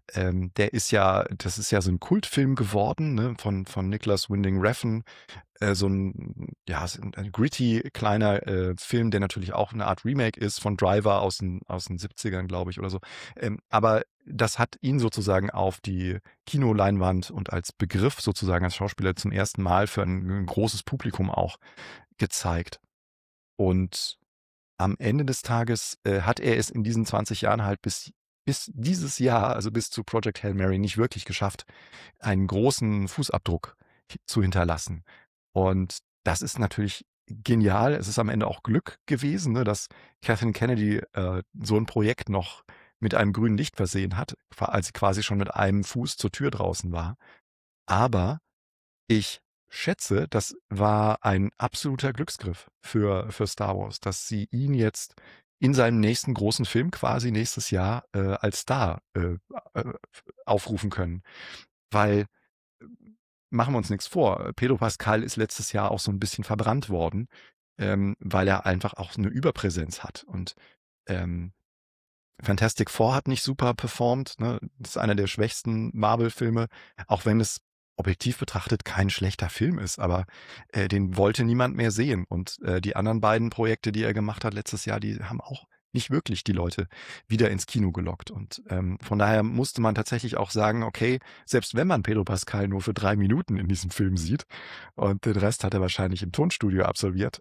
Das ist ja so ein Kultfilm geworden, ne, von Nicholas Winding Refn, so 'n ja, so 'n gritty kleiner, Film, der natürlich auch 'ne Art Remake ist von Driver aus den 70ern, glaube ich, oder so. Aber das hat ihn sozusagen auf die Kinoleinwand und als Begriff sozusagen als Schauspieler zum ersten Mal für 'n großes Publikum auch gezeigt. Und am Ende des Tages, hat er es in diesen 20 Jahren halt bis dieses Jahr, also bis zu Project Hail Mary nicht wirklich geschafft, einen großen Fußabdruck zu hinterlassen. Und das ist natürlich genial. Es ist am Ende auch Glück gewesen, ne, dass Kathleen Kennedy, so 'n Projekt noch mit einem grünen Licht versehen hat, als sie quasi schon mit einem Fuß zur Tür draußen war. Aber ich schätze, das war ein absoluter Glücksgriff für Star Wars, dass sie ihn jetzt in seinem nächsten großen Film quasi nächstes Jahr, als Star, aufrufen können. Weil, machen wir uns nichts vor, Pedro Pascal ist letztes Jahr auch so ein bisschen verbrannt worden, weil er einfach auch so 'ne Überpräsenz hat. Und, ähm, Fantastic Four hat nicht super performt, ne? Das ist einer der schwächsten Marvel-Filme, auch wenn es objektiv betrachtet kein schlechter Film ist, aber, den wollte niemand mehr sehen. Und, die anderen beiden Projekte, die er gemacht hat letztes Jahr, die haben auch nicht wirklich die Leute wieder ins Kino gelockt. Und, von daher musste man tatsächlich auch sagen: „Okay, selbst wenn man Pedro Pascal nur für 3 Minuten in diesem Film sieht und den Rest hat er wahrscheinlich im Tonstudio absolviert,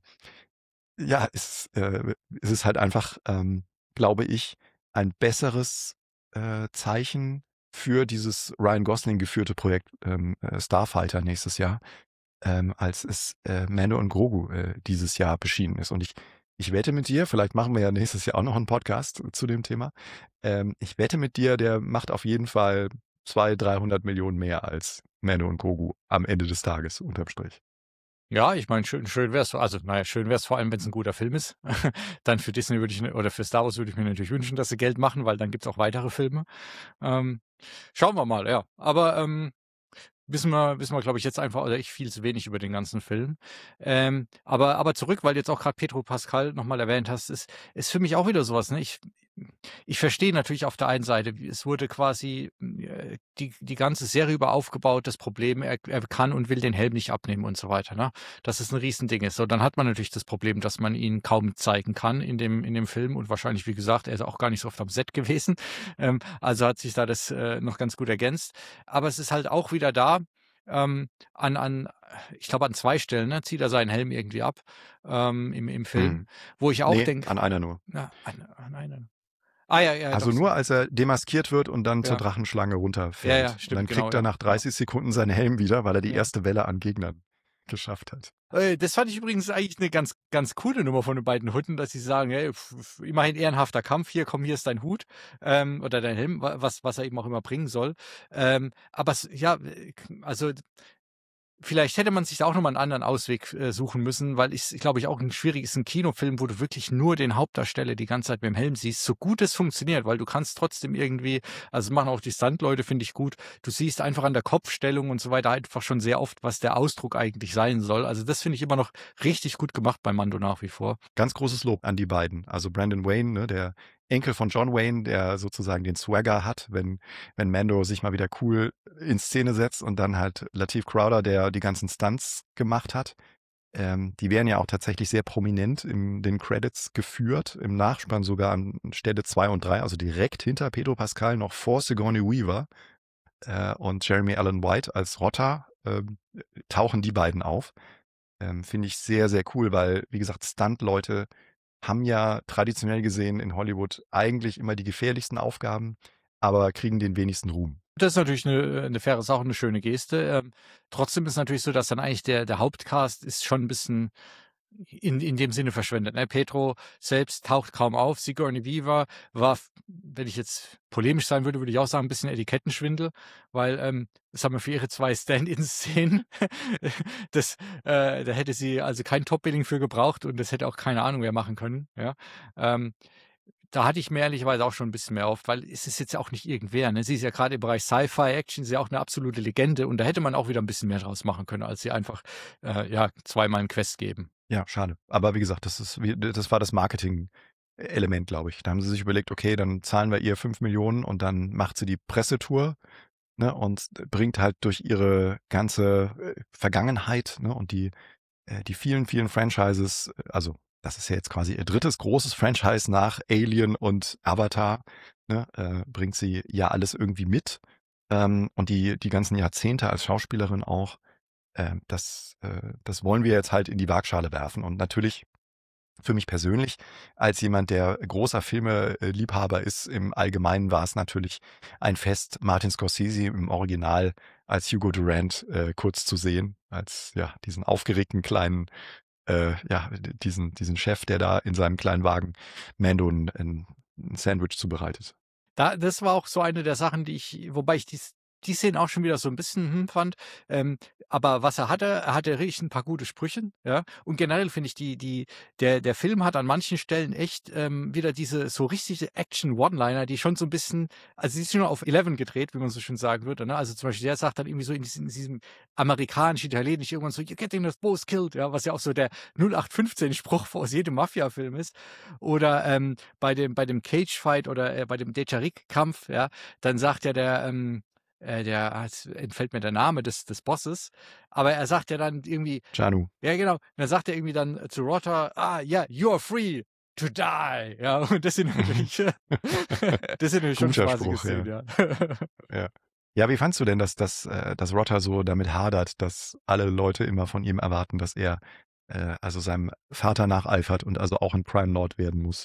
ja, es ist halt einfach, glaube ich, ein besseres, Zeichen für dieses Ryan Gosling geführte Projekt, Starfighter nächstes Jahr, als es, Mando und Grogu, dieses Jahr beschienen ist. Und ich wette mit dir, vielleicht machen wir ja nächstes Jahr auch noch einen Podcast zu dem Thema. Ich wette mit dir, der macht auf jeden Fall 200.000.000-300.000.000 mehr als Mando und Grogu am Ende des Tages unterm Strich. Ja, ich meine, schön wär's. Also, na ja, schön wär's vor allem, wenn's 'n guter Film ist. Dann für Disney würde ich oder für Star Wars würde ich mir natürlich wünschen, dass sie Geld machen, weil dann gibt's auch weitere Filme. Ähm, schauen wir mal, ja. Aber, wissen wir, glaube ich, jetzt einfach oder ich viel zu wenig über den ganzen Film. Aber zurück, weil du jetzt auch grad Pedro Pascal noch mal erwähnt hast, ist für mich auch wieder so was, ne? Ich verstehe natürlich auf der einen Seite, wie es wurde quasi, die ganze Serie über aufgebaut, das Problem, er kann und will den Helm nicht abnehmen und so weiter, ne? Dass es 'n Riesending ist. So, dann hat man natürlich das Problem, dass man ihn kaum zeigen kann in dem Film und wahrscheinlich, wie gesagt, er ist auch gar nicht so oft am Set gewesen. Also hat sich da das, noch ganz gut ergänzt. Aber es ist halt auch wieder da, an ich glaube, an 2 Stellen, ne, zieht er seinen Helm irgendwie ab, im Film, Mhm. wo ich auch Ne, denke, an einer nur. na, an einer. Ah, ja, ja, Also doch, nur, als er demaskiert wird und dann zur ja. Drachenschlange Ja, ja, runterfällt. Und stimmt, dann genau, kriegt er ja. nach Ja, 30 Sekunden seinen Helm wieder, weil er die ja. erste Welle an Gegnern geschafft hat. Das fand ich übrigens eigentlich 'ne ganz coole Nummer von den beiden Hutten, dass sie sagen: „Hey, immerhin ehrenhafter Kampf. Hier, komm, hier ist dein Hut, oder dein Helm", was er eben auch immer bringen soll. Aber es ja, also vielleicht hätte man sich da auch noch mal 'n anderen Ausweg, suchen müssen, weil ich glaube ich, auch 'n schwierig ist 'n Kinofilm, wo du wirklich nur den Hauptdarsteller die ganze Zeit mit dem Helm siehst, so gut es funktioniert, weil du kannst trotzdem irgendwie also, machen auch die Stuntleute, finde ich gut. Du siehst einfach an der Kopfstellung und so weiter einfach schon sehr oft, was der Ausdruck eigentlich sein soll. Also, das finde ich immer noch richtig gut gemacht bei Mando nach wie vor. Ganz großes Lob an die beiden. Also Brandon Wayne, ne, der Enkel von John Wayne, der sozusagen den Swagger hat, wenn Mando sich mal wieder cool in Szene setzt und dann halt Lateef Crowder, der die ganzen Stunts gemacht hat. Die werden ja auch tatsächlich sehr prominent in den Credits geführt, im Nachspann sogar an Stelle 2 und 3, also direkt hinter Pedro Pascal, noch vor Sigourney Weaver, und Jeremy Allen White als Rotta, tauchen die beiden auf. Finde ich sehr, sehr cool, weil, wie gesagt, Stuntleute haben ja traditionell gesehen in Hollywood eigentlich immer die gefährlichsten Aufgaben, aber kriegen den wenigsten Ruhm. Das ist natürlich 'ne faire Sache und 'ne schöne Geste. Trotzdem ist natürlich so, dass dann eigentlich der Hauptcast ist schon 'n bisschen in dem Sinne verschwendet, ne? Pedro selbst taucht kaum auf. Sigourney Weaver war wenn ich jetzt polemisch sein würde, würde ich auch sagen, 'n bisschen Etikettenschwindel, weil, das haben wir für ihre 2 Stand-in-Szenen. Das da hätte sie also kein Top-Billing für gebraucht und das hätte auch keine Ahnung wer machen können, ja? Ähm, Da hatte ich mir ehrlicherweise auch schon 'n bisschen mehr erhofft, weil es ist jetzt ja auch nicht irgendwer, ne? Sie ist ja grade im Bereich Sci-Fi, Action, sie ist ja auch 'ne absolute Legende und da hätte man auch wieder 'n bisschen mehr draus machen können, als sie einfach, ja, zweimal 'n Quest geben. Ja, schade. Aber wie gesagt, das war das Marketing-Element, glaube ich. Da haben sie sich überlegt: „Okay, dann zahlen wir ihr 5 Millionen und dann macht sie die Pressetour, ne, und bringt halt durch ihre ganze, Vergangenheit, ne, und die vielen, vielen Franchises, also, das ist ja jetzt quasi ihr drittes großes Franchise nach Alien und Avatar, ne, bringt sie ja alles irgendwie mit, und die ganzen Jahrzehnte als Schauspielerin auch. Das wollen wir jetzt halt in die Waagschale werfen. Und natürlich für mich persönlich, als jemand, der großer Filme Liebhaber ist, im Allgemeinen war es natürlich ein Fest, Martin Scorsese im Original als Hugo Durant, kurz zu sehen, als, ja, diesen aufgeregten kleinen, ja, diesen Chef, der da in seinem kleinen Wagen Mando 'n Sandwich zubereitet. Das war auch so eine der Sachen, die ich wobei ich dies die Szenen auch schon wieder so ein bisschen, fand. Ähm, aber was er hatte richtig ein paar gute Sprüche, ja? Und generell finde ich der Film hat an manchen Stellen echt, wieder diese so richtige Action-One-Liner, die schon so ein bisschen also, die ist schon auf 11 gedreht, wie man so schön sagen würde, ne? Also, zum Beispiel der sagt dann irgendwie so in diesem amerikanisch-italienisch irgendwann so: „You're getting us both killed", ja, was ja auch so der 0815-Spruch aus jedem Mafia-Film ist. Oder, bei dem Cage-Fight oder, bei dem Dejarik-Kampf, ja, dann sagt ja jetzt entfällt mir der Name des Bosses, aber er sagt ja dann irgendwie Janu. ja genau, dann sagt er irgendwie dann zu Rotter: „Ah, ja, you're free to die." Ja, und das sind natürlich das sind natürlich schon Guter spaßige Spruch, ja. Szenen, ja. Ja. Ja, wie fandst du denn, dass Rotter so damit hadert, dass alle Leute immer von ihm erwarten, dass er, also seinem Vater nacheifert und also auch 'n Crime Lord werden muss?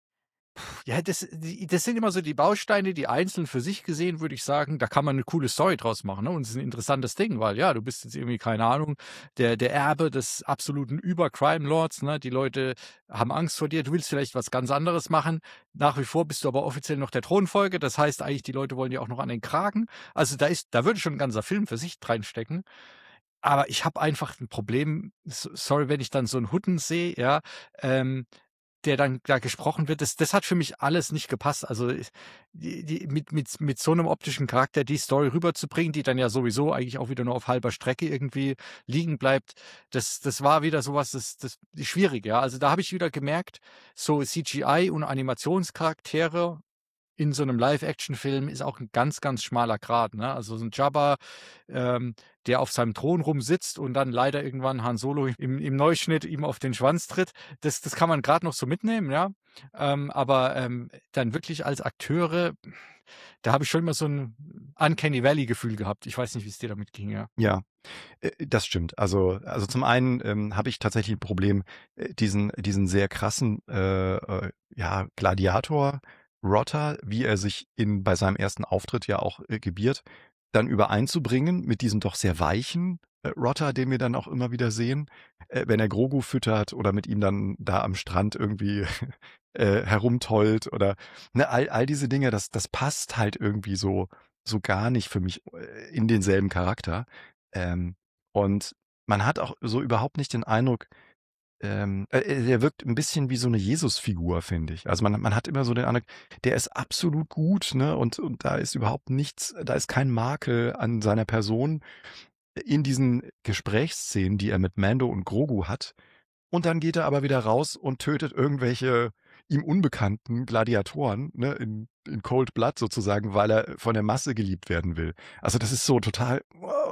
Ja, das sind immer so die Bausteine, die einzeln für sich gesehen, würde ich sagen, da kann man 'ne coole Story draus machen, ne? Und es ist 'n interessantes Ding, weil ja, du bist jetzt irgendwie, keine Ahnung, der Erbe des absoluten Über-Crime Lords, ne? Die Leute haben Angst vor dir. Du willst vielleicht was ganz anderes machen. Nach wie vor bist du aber offiziell noch der Thronfolger. Das heißt eigentlich, die Leute wollen dir auch noch an den Kragen. Also, da würde schon 'n ganzer Film für sich reinstecken. Aber ich habe einfach 'n Problem, sorry, wenn ich dann so 'n Hutten sehe, ja, ähm der dann da gesprochen wird, das hat für mich alles nicht gepasst. Also, die mit so 'nem optischen Charakter die Story rüberzubringen, die dann ja sowieso eigentlich auch wieder nur auf halber Strecke irgendwie liegen bleibt, das war wieder so was, das ist schwierig, ja. Also, da habe ich wieder gemerkt, so CGI und Animationscharaktere in so 'nem Live-Action-Film ist auch 'n ganz, ganz schmaler Grat, ne? Also, so 'n Jabba, der auf seinem Thron rumsitzt und dann leider irgendwann Han Solo im Neuschnitt ihm auf den Schwanz tritt. Das kann man grad noch so mitnehmen, ja. Aber, dann wirklich als Akteure, da habe ich schon immer so 'n Uncanny Valley-Gefühl gehabt. Ich weiß nicht, wie's dir damit ging, ja. Ja, das stimmt. Also zum einen, habe ich tatsächlich 'n Problem, diesen sehr krassen, ja, Gladiator Rotter, wie er sich bei seinem ersten Auftritt ja auch, gebiert, dann übereinzubringen mit diesem doch sehr weichen, Rotter, den wir dann auch immer wieder sehen, wenn er Grogu füttert oder mit ihm dann da am Strand irgendwie, herumtollt oder, ne, all diese Dinge, das passt halt irgendwie so gar nicht für mich, in denselben Charakter. Ähm, und man hat auch so überhaupt nicht den Eindruck, der wirkt 'n bisschen wie so 'ne Jesusfigur, finde ich. Also, man hat immer so den Eindruck, der ist absolut gut, ne, und da ist überhaupt nichts, da ist kein Makel an seiner Person in diesen Gesprächsszenen, die er mit Mando und Grogu hat. Und dann geht er aber wieder raus und tötet irgendwelche ihm unbekannten Gladiatoren, ne, in Cold Blood sozusagen, weil er von der Masse geliebt werden will. Also, das ist so total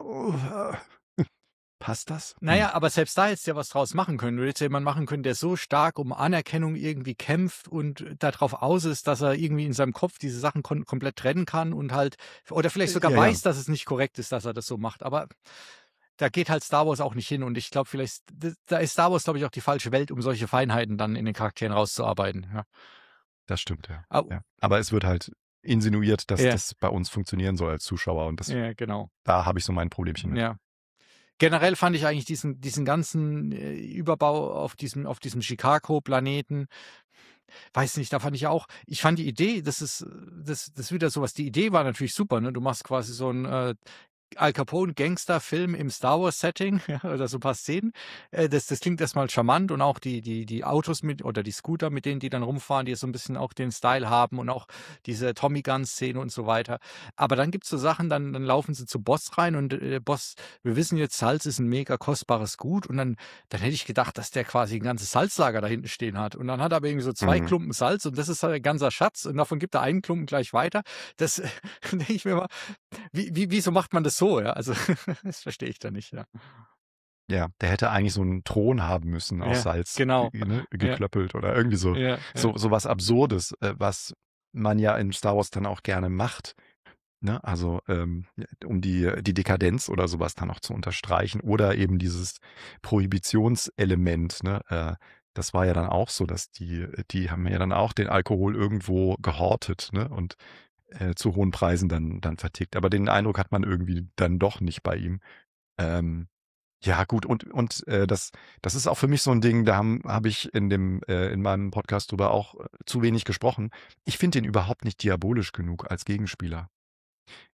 passt das? Na ja, aber selbst da hättest du ja was draus machen können. Du hättest ja jemanden machen können, der so stark um Anerkennung irgendwie kämpft und da drauf aus ist, dass er irgendwie in seinem Kopf diese Sachen komplett trennen kann und halt oder vielleicht sogar Ja, ja, weiß, dass es nicht korrekt ist, dass er das so macht. Aber da geht halt Star Wars auch nicht hin und ich glaube, vielleicht da ist Star Wars, glaube ich, auch die falsche Welt, um solche Feinheiten dann in den Charakteren rauszuarbeiten, ja. das stimmt, ja. Au Ja. Aber es wird halt insinuiert, dass ja, das bei uns funktionieren soll als Zuschauer und ja, genau. da habe ich so mein Problemchen mit. Ja. Generell fand ich eigentlich diesen ganzen, Überbau auf diesem Chicago-Planeten weiß nicht, da fand ich auch ich fand die Idee, das ist wieder so was die Idee war natürlich super, ne? Du machst quasi so 'n, Al Capone Gangsterfilm im Star Wars Setting, ja, oder so 'n paar Szenen. Das klingt erst mal charmant und auch die Autos mit oder die Scooter, mit denen die dann rumfahren, die so 'n bisschen auch den Style haben und auch diese Tommy Gun Szene und so weiter. Aber dann gibt's so Sachen, dann laufen sie zu Boss rein und, Boss wir wissen jetzt, Salz ist 'n mega kostbares Gut und dann hätte ich gedacht, dass der quasi 'n ganzes Salzlager da hinten stehen hat. Und dann hat er aber irgendwie so 2 Mhm. Klumpen Salz und das ist halt 'n ganzer Schatz und davon gibt er einen Klumpen gleich weiter. Das denke ich mir immer wieso macht man das so, ja? Also, das verstehe ich da nicht, ja. Ja, der hätte eigentlich so 'n Thron haben müssen aus Ja, Salz, genau. ne, Ja, geklöppelt oder irgendwie so ja, ja. so was Absurdes, was man ja in Star Wars dann auch gerne macht, ne? Also, um die Dekadenz oder so was dann auch zu unterstreichen oder eben dieses Prohibitionselement, ne? Das war ja dann auch so, dass die haben ja dann auch den Alkohol irgendwo gehortet, ne, und, zu hohen Preisen dann vertickt. Aber den Eindruck hat man irgendwie dann doch nicht bei ihm. Ähm ja gut, und das ist auch für mich so 'n Ding, da habe ich in meinem Podcast drüber auch, zu wenig gesprochen. Ich finde ihn überhaupt nicht diabolisch genug als Gegenspieler.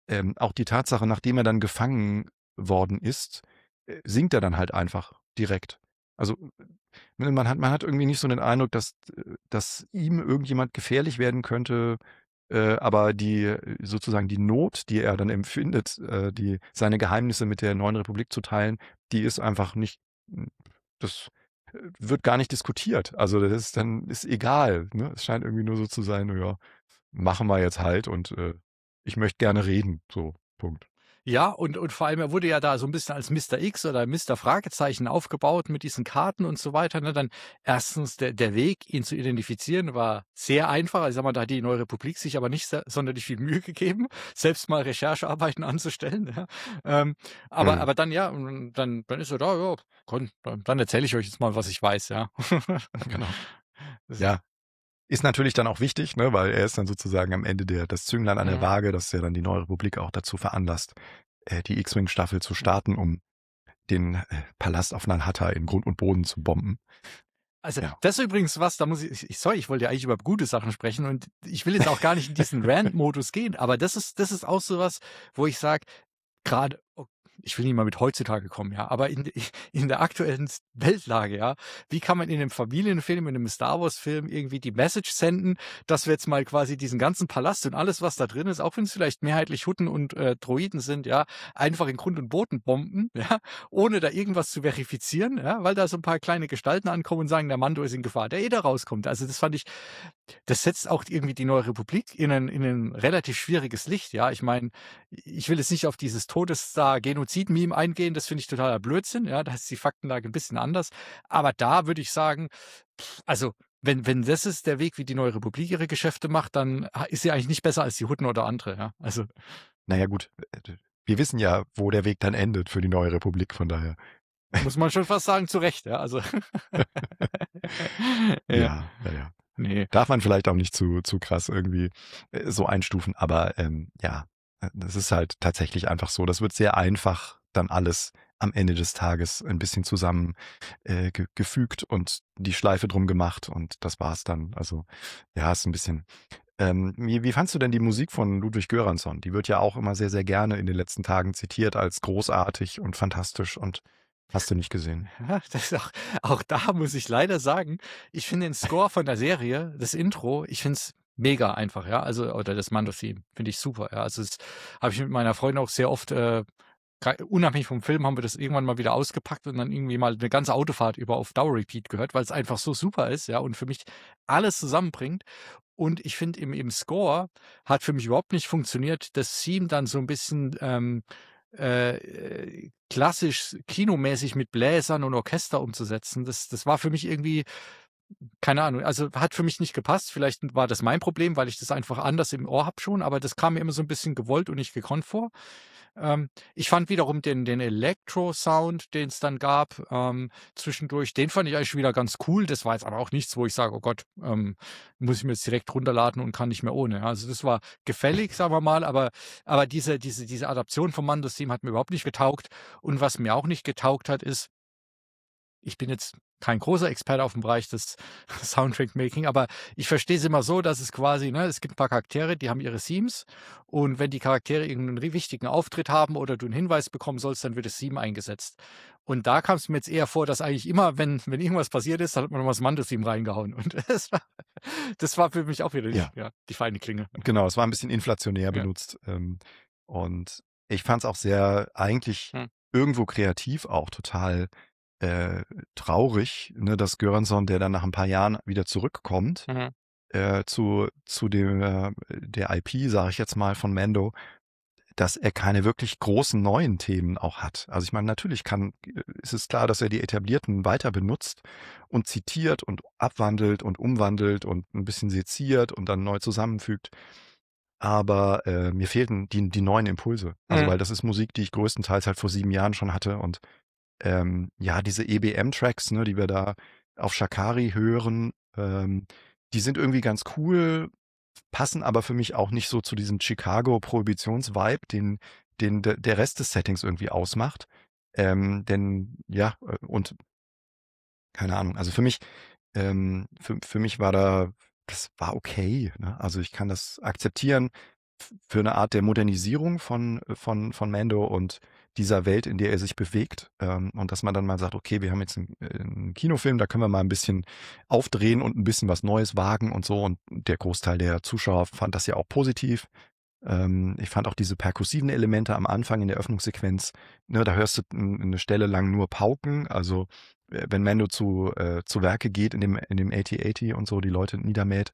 auch die Tatsache, nachdem er dann gefangen worden ist, singt er dann halt einfach direkt. Also, man hat irgendwie nicht so den Eindruck, dass ihm irgendjemand gefährlich werden könnte, aber sozusagen die Not, die er dann empfindet, seine Geheimnisse mit der Neuen Republik zu teilen, die ist einfach nicht das, wird gar nicht diskutiert. Also, das ist egal, ne? Es scheint irgendwie nur so zu sein: „Na ja, machen wir jetzt halt und, ich möchte gerne reden“, so, Punkt. Ja, und vor allem, er wurde ja da so 'n bisschen als Mister X oder Mister Fragezeichen aufgebaut mit diesen Karten und so weiter, ne? Dann erstens der Weg, ihn zu identifizieren, war sehr einfach. Ich sage mal, da hat die Neue Republik sich aber nicht sonderlich viel Mühe gegeben, selbst mal Recherchearbeiten anzustellen, ja. Aber Mhm. aber dann ja, und dann ist er da: „Ja, komm, dann erzähle ich euch jetzt mal, was ich weiß“, ja. Genau. Das Ja, ist natürlich dann auch wichtig, ne, weil er ist dann sozusagen am Ende das Zünglein an der mhm. Waage, das ja dann die Neue Republik auch dazu veranlasst, die X-Wing-Staffel zu starten, um den, Palast auf Nalhata in Grund und Boden zu bomben. Also, Ja. das ist übrigens was, da muss ich sorry, ich wollte ja eigentlich über gute Sachen sprechen und ich will jetzt auch gar nicht in diesen Rant-Modus gehen, aber das ist auch so was, wo ich sage, grade ich will nicht mal mit heutzutage kommen, ja, aber in der aktuellen Weltlage, ja, wie kann man in 'nem Familienfilm, in 'nem Star-Wars-Film irgendwie die Message senden, dass wir jetzt mal quasi diesen ganzen Palast und alles, was da drin ist, auch wenn's vielleicht mehrheitlich Hutten und, Droiden sind, ja, einfach in Grund und Boden bomben, ja, ohne da irgendwas zu verifizieren, ja, weil da so 'n paar kleine Gestalten ankommen und sagen, der Mando ist in Gefahr, der da rauskommt. Also, das fand ich, das setzt auch irgendwie die Neue Republik in 'nen relativ schwieriges Licht, ja. Ich meine, ich will jetzt nicht auf dieses Todesstar-Genozid-Meme eingehen, das finde ich totaler Blödsinn, ja, da ist die Faktenlage 'n bisschen anders. Aber da würde ich sagen, also, wenn das ist der Weg, wie die Neue Republik ihre Geschäfte macht, dann ist sie eigentlich nicht besser als die Hutten oder andere, ja. Also, Na ja, gut, wir wissen ja, wo der Weg dann endet für die Neue Republik, von daher. muss man schon fast sagen, zu Recht, ja, also ja, Ja, ja, ja. ne. Darf man vielleicht auch nicht zu krass irgendwie, so einstufen, aber, ja, das ist halt tatsächlich einfach so. Das wird sehr einfach dann alles am Ende des Tages ein bisschen zusammen, gefügt und die Schleife drum gemacht und das war's dann. Also, ja, ist 'n bisschen wie fandst du denn die Musik von Ludwig Göransson? Die wird ja auch immer sehr, sehr gerne in den letzten Tagen zitiert als großartig und fantastisch und hast du nicht gesehen. Ja, das ist auch da muss ich leider sagen, ich finde den Score von der Serie, das Intro, ich finde es mega einfach, ja, also oder das Mando-Theme finde ich super, ja. Also, das habe ich mit meiner Freundin auch sehr oft, unabhängig vom Film haben wir das irgendwann mal wieder ausgepackt und dann irgendwie mal eine ganze Autofahrt über auf Dauer-Repeat gehört, weil es einfach so super ist, ja, und für mich alles zusammenbringt. Und ich finde im Score hat für mich überhaupt nicht funktioniert, das Theme dann so ein bisschen, klassisch kinomäßig mit Bläsern und Orchester umzusetzen. Das war für mich irgendwie, keine Ahnung, also, hat für mich nicht gepasst. Vielleicht war das mein Problem, weil ich das einfach anders im Ohr habe schon, aber das kam mir immer so ein bisschen gewollt und nicht gekonnt vor. Ich fand wiederum den Elektro-Sound, den es dann gab, zwischendurch, den fand ich eigentlich schon wieder ganz cool. Das war jetzt aber auch nichts, wo ich sage: „Oh Gott, muss ich mir jetzt direkt runterladen und kann nicht mehr ohne“, ja. Also, das war gefällig, sagen wir mal, aber diese Adaption vom Mando-Theme hat mir überhaupt nicht getaugt. Und was mir auch nicht getaugt hat, ist, ich bin jetzt kein großer Experte auf dem Bereich des Soundtrack-Making, aber ich verstehe es immer so, dass es quasi, ne, es gibt 'n paar Charaktere, die haben ihre Themes und wenn die Charaktere irgendeinen wichtigen Auftritt haben oder du einen Hinweis bekommen sollst, dann wird das Theme eingesetzt. Und da kam es mir jetzt eher vor, dass eigentlich immer, wenn irgendwas passiert ist, dann hat man noch mal das Mando-Theme reingehauen und das war für mich auch wieder Ja. nicht, ja, die feine Klinge. Genau, es war 'n bisschen inflationär Ja. benutzt, und ich fand's auch sehr eigentlich Mhm. irgendwo kreativ auch total, äh, traurig, ne, dass Göransson, der dann nach 'n paar Jahren wieder zurückkommt, Mhm. zu der IP, sage ich jetzt mal, von Mando, dass er keine wirklich großen neuen Themen auch hat. Also, ich meine, natürlich ist es klar, dass er die etablierten weiter benutzt und zitiert und abwandelt und umwandelt und 'n bisschen seziert und dann neu zusammenfügt. Aber, mir fehlten die neuen Impulse. Also, Mhm. weil das ist Musik, die ich größtenteils halt vor 7 Jahren schon hatte und, ja, diese EBM-Tracks, ne, die wir da auf Shakari hören, die sind irgendwie ganz cool, passen aber für mich auch nicht so zu diesem Chicago-Prohibitions-Vibe, den der Rest des Settings irgendwie ausmacht. Denn ja, und keine Ahnung, also für mich war das war okay, ne? Also, ich kann das akzeptieren. für eine Art der Modernisierung von Mando und dieser Welt, in der er sich bewegt. Und dass man dann mal sagt, okay, wir haben jetzt einen Kinofilm, da können wir mal ein bisschen aufdrehen und ein bisschen was Neues wagen und so. Und der Großteil der Zuschauer fand das ja auch positiv. Ich fand auch diese perkussiven Elemente am Anfang in der Öffnungssequenz, ne, da hörst du eine Stelle lang nur Pauken, also wenn Mando zu Werke geht in dem AT-AT und so die Leute niedermäht,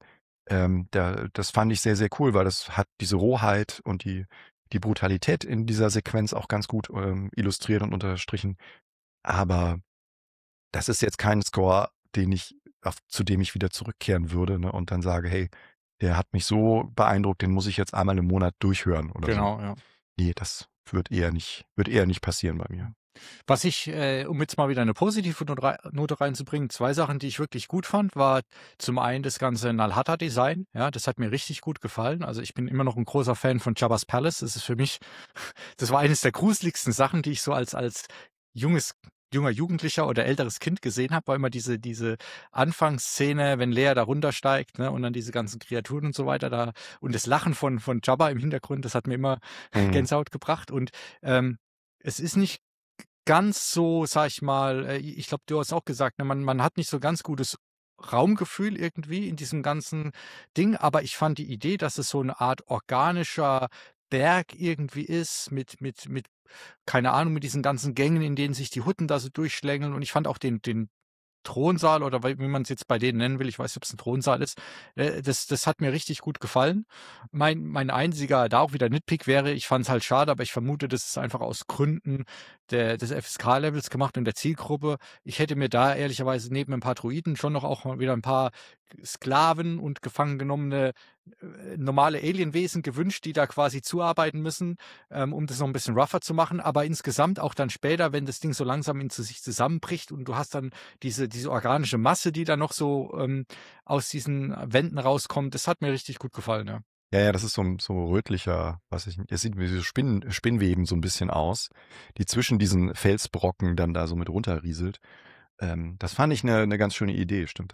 das fand ich sehr, sehr cool, weil das hat diese Rohheit und die Brutalität in dieser Sequenz auch ganz gut illustriert und unterstrichen. Aber das ist jetzt kein Score, zu dem ich wieder zurückkehren würde, ne, und dann sage, hey, der hat mich so beeindruckt, den muss ich jetzt einmal im Monat durchhören oder so. Genau, ja. Nee, das wird eher nicht passieren bei mir. Was ich, um jetzt mal wieder eine positive Note reinzubringen, 2 Sachen, die ich wirklich gut fand, war zum einen das ganze Nalhata-Design, ja, das hat mir richtig gut gefallen. Also, ich bin immer noch ein großer Fan von Jabba's Palace. Das ist für mich das war eines der gruseligsten Sachen, die ich so als junges junger Jugendlicher oder älteres Kind gesehen habe, war immer diese Anfangsszene, wenn Leia da runtersteigt, ne, und dann diese ganzen Kreaturen und so weiter da und das Lachen von Jabba im Hintergrund, das hat mir immer Mhm. Gänsehaut gebracht und, es ist nicht ganz so, sage ich mal, ich glaube, du hast auch gesagt, ne, man hat nicht so ganz gutes Raumgefühl irgendwie in diesem ganzen Ding, aber ich fand die Idee, dass es so eine Art organischer Berg irgendwie ist mit keine Ahnung, mit diesen ganzen Gängen, in denen sich die Hutten da so durchschlängeln und ich fand auch den Thronsaal oder wie man es jetzt bei denen nennen will, ich weiß nicht, ob es ein Thronsaal ist, das hat mir richtig gut gefallen. Mein einziger, da auch wieder Nitpick wäre, ich fand es halt schade, aber ich vermute, das ist einfach aus Gründen des FSK-Levels gemacht und der Zielgruppe. Ich hätte mir da ehrlicherweise neben ein paar Droiden schon noch auch mal wieder ein paar Sklaven und gefangen genommene, normale Alienwesen gewünscht, die da quasi zuarbeiten müssen, um das noch ein bisschen rougher zu machen. Aber insgesamt auch dann später, wenn das Ding so langsam in sich zusammenbricht und du hast dann diese organische Masse, die da noch so, aus diesen Wänden rauskommt, das hat mir richtig gut gefallen, ja. Ja, ja, das ist so rötlicher, was ich es sieht wie so Spinnweben so ein bisschen aus, die zwischen diesen Felsbrocken dann da so mit runterrieselt. Das fand ich eine ganz schöne Idee, stimmt.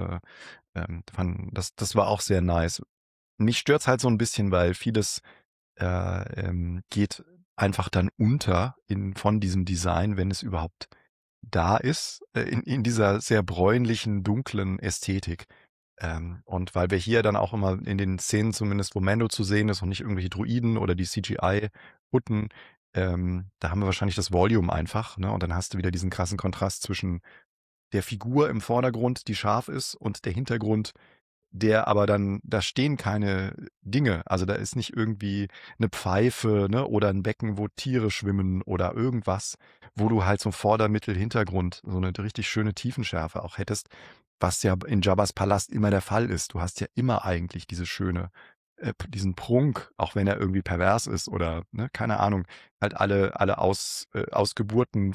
Das war auch sehr nice. Mich stört's halt so ein bisschen, weil vieles geht einfach dann unter von diesem Design, wenn es überhaupt da ist, in dieser sehr bräunlichen, dunklen Ästhetik. Und weil wir hier dann auch immer in den Szenen zumindest, wo Mando zu sehen ist und nicht irgendwelche Druiden oder die CGI-Hutten, da haben wir wahrscheinlich das Volume einfach, ne? Und dann hast du wieder diesen krassen Kontrast zwischen der Figur im Vordergrund, die scharf ist, und der Hintergrund, der aber dann, da stehen keine Dinge. Also da ist nicht irgendwie eine Pfeife, ne, oder ein Becken, wo Tiere schwimmen oder irgendwas, wo du halt so Vordermittel, Hintergrund, so eine richtig schöne Tiefenschärfe auch hättest, was ja in Jabba's Palast immer der Fall ist. Du hast ja immer eigentlich diesen Prunk, auch wenn er irgendwie pervers ist oder, ne, keine Ahnung, halt alle Ausgeburten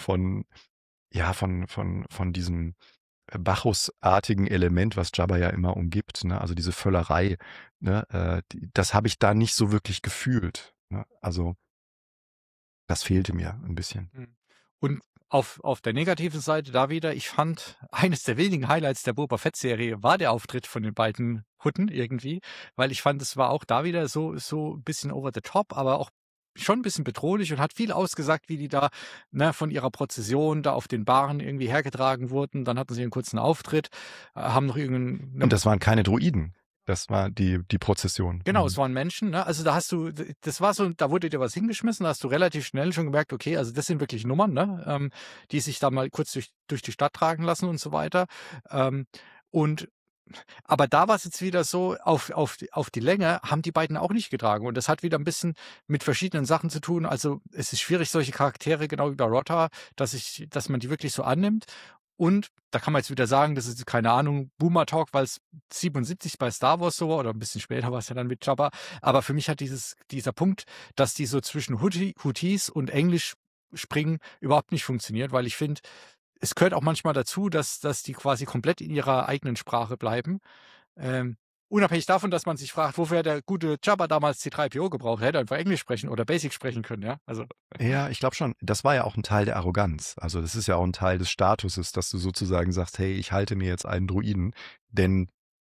von diesem Bacchusartigen Element, was Jabba ja immer umgibt, ne? Also diese Völlerei, ne? Das habe ich da nicht so wirklich gefühlt, ne? Also das fehlte mir ein bisschen. Mhm. Und auf der negativen Seite da wieder, ich fand, eines der wenigen Highlights der Boba Fett-Serie war der Auftritt von den beiden Hutten irgendwie, weil ich fand, es war auch da wieder so 'n bisschen over the top, aber auch schon 'n bisschen bedrohlich und hat viel ausgesagt, wie die da, ne, von ihrer Prozession da auf den Bahren irgendwie hergetragen wurden. Dann hatten sie 'n kurzen Auftritt, haben noch irgend 'ne Und das waren keine Droiden. Das war die Prozession. Genau, es Mhm. waren Menschen, ne? Also, da hast du das war so da wurde dir was hingeschmissen, da hast du relativ schnell schon gemerkt, okay, also das sind wirklich Nummern, ne, die sich da mal kurz durch die Stadt tragen lassen und so weiter. Ähm, und aber da war's jetzt wieder so, auf die Länge haben die beiden auch nicht getragen und das hat wieder 'n bisschen mit verschiedenen Sachen zu tun. Also, es ist schwierig, solche Charaktere genau wie bei Rotta, dass man die wirklich so annimmt. Und da kann man jetzt wieder sagen, das ist, keine Ahnung, Boomer Talk, weil's 77 bei Star Wars so war oder 'n bisschen später war's ja dann mit Jabba. Aber für mich hat dieser Punkt, dass die so zwischen Hutties und Englisch springen, überhaupt nicht funktioniert, weil ich finde, es gehört auch manchmal dazu, dass die quasi komplett in ihrer eigenen Sprache bleiben. Ähm, unabhängig davon, dass man sich fragt, wofür hat der gute Jabba damals C-3PO gebraucht? Er hätte einfach Englisch sprechen oder Basic sprechen können, ja? Also Ja, ich glaube schon. Das war ja auch ein Teil der Arroganz. Also, das ist ja auch ein Teil des Statuses, dass du sozusagen sagst: „Hey, ich halte mir jetzt einen Druiden“, denn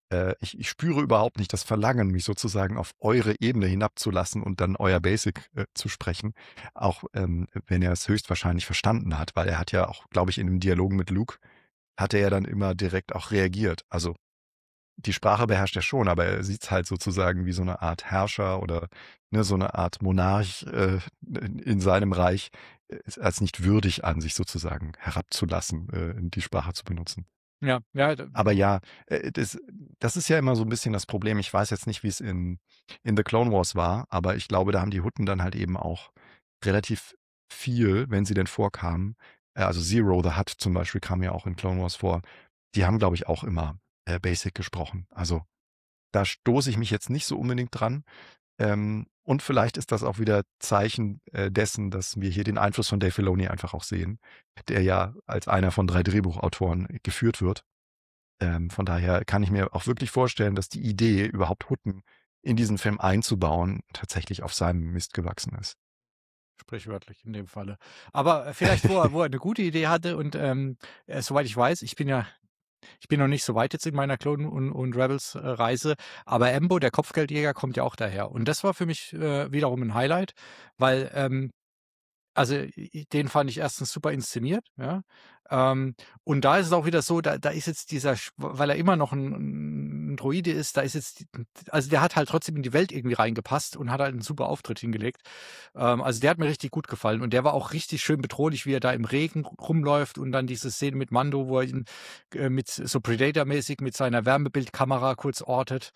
ich spüre überhaupt nicht das Verlangen, mich sozusagen auf eure Ebene hinabzulassen und dann euer Basic, zu sprechen, auch, wenn er es höchstwahrscheinlich verstanden hat, weil er hat ja auch, glaube ich, in den Dialogen mit Luke hat er ja dann immer direkt auch reagiert. Also, die Sprache beherrscht er schon, aber er sieht's halt sozusagen wie so 'ne Art Herrscher oder, ne, so 'ne Art Monarch, in seinem Reich, als nicht würdig an, sich sozusagen herabzulassen, die Sprache zu benutzen. Ja, ja, d Aber ja, das ist ja immer so 'n bisschen das Problem. Ich weiß jetzt nicht, wie's in The Clone Wars war, aber ich glaube, da haben die Hutten dann halt eben auch relativ viel, wenn sie denn vorkamen also Zero the Hutt zum Beispiel kam ja auch in Clone Wars vor. Die haben, glaube ich, auch immer, Basic gesprochen. Also, da stoße ich mich jetzt nicht so unbedingt dran. Und vielleicht ist das auch wieder Zeichen, dessen, dass wir hier den Einfluss von Dave Filoni einfach auch sehen, der ja als einer von 3 Drehbuchautoren geführt wird. Von daher kann ich mir auch wirklich vorstellen, dass die Idee, überhaupt Hutten in diesen Film einzubauen, tatsächlich auf seinem Mist gewachsen ist. sprichwörtlich in dem Falle. Aber, vielleicht, wo er 'ne gute Idee hatte und, soweit ich weiß, ich bin noch nicht so weit jetzt in meiner Clone und Rebels, Reise, aber Embo, der Kopfgeldjäger, kommt ja auch daher. Und das war für mich, wiederum 'n Highlight, weil, also, den fand ich erstens super inszeniert, ja. Und da ist es auch wieder so, da ist jetzt dieser weil er immer noch 'n Droide ist, da ist jetzt also, der hat halt trotzdem in die Welt irgendwie reingepasst und hat halt 'n super Auftritt hingelegt. Also, der hat mir richtig gut gefallen und der war auch richtig schön bedrohlich, wie er da im Regen rumläuft und dann diese Szene mit Mando, wo er ihn, mit so Predator-mäßig mit seiner Wärmebildkamera kurz ortet.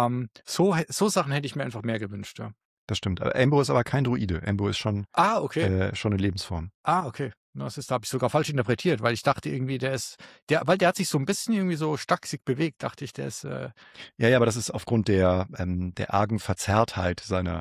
So Sachen hätte ich mir einfach mehr gewünscht, ja. Das stimmt. Embo ist aber kein Druide. Embo ist Ah, okay. schon 'ne Lebensform. Ah, okay. Na, das ist da habe ich sogar falsch interpretiert, weil ich dachte irgendwie, der hat sich so 'n bisschen irgendwie so stachsig bewegt, dachte ich, der ist, Ja, ja, aber das ist aufgrund der argen Verzerrtheit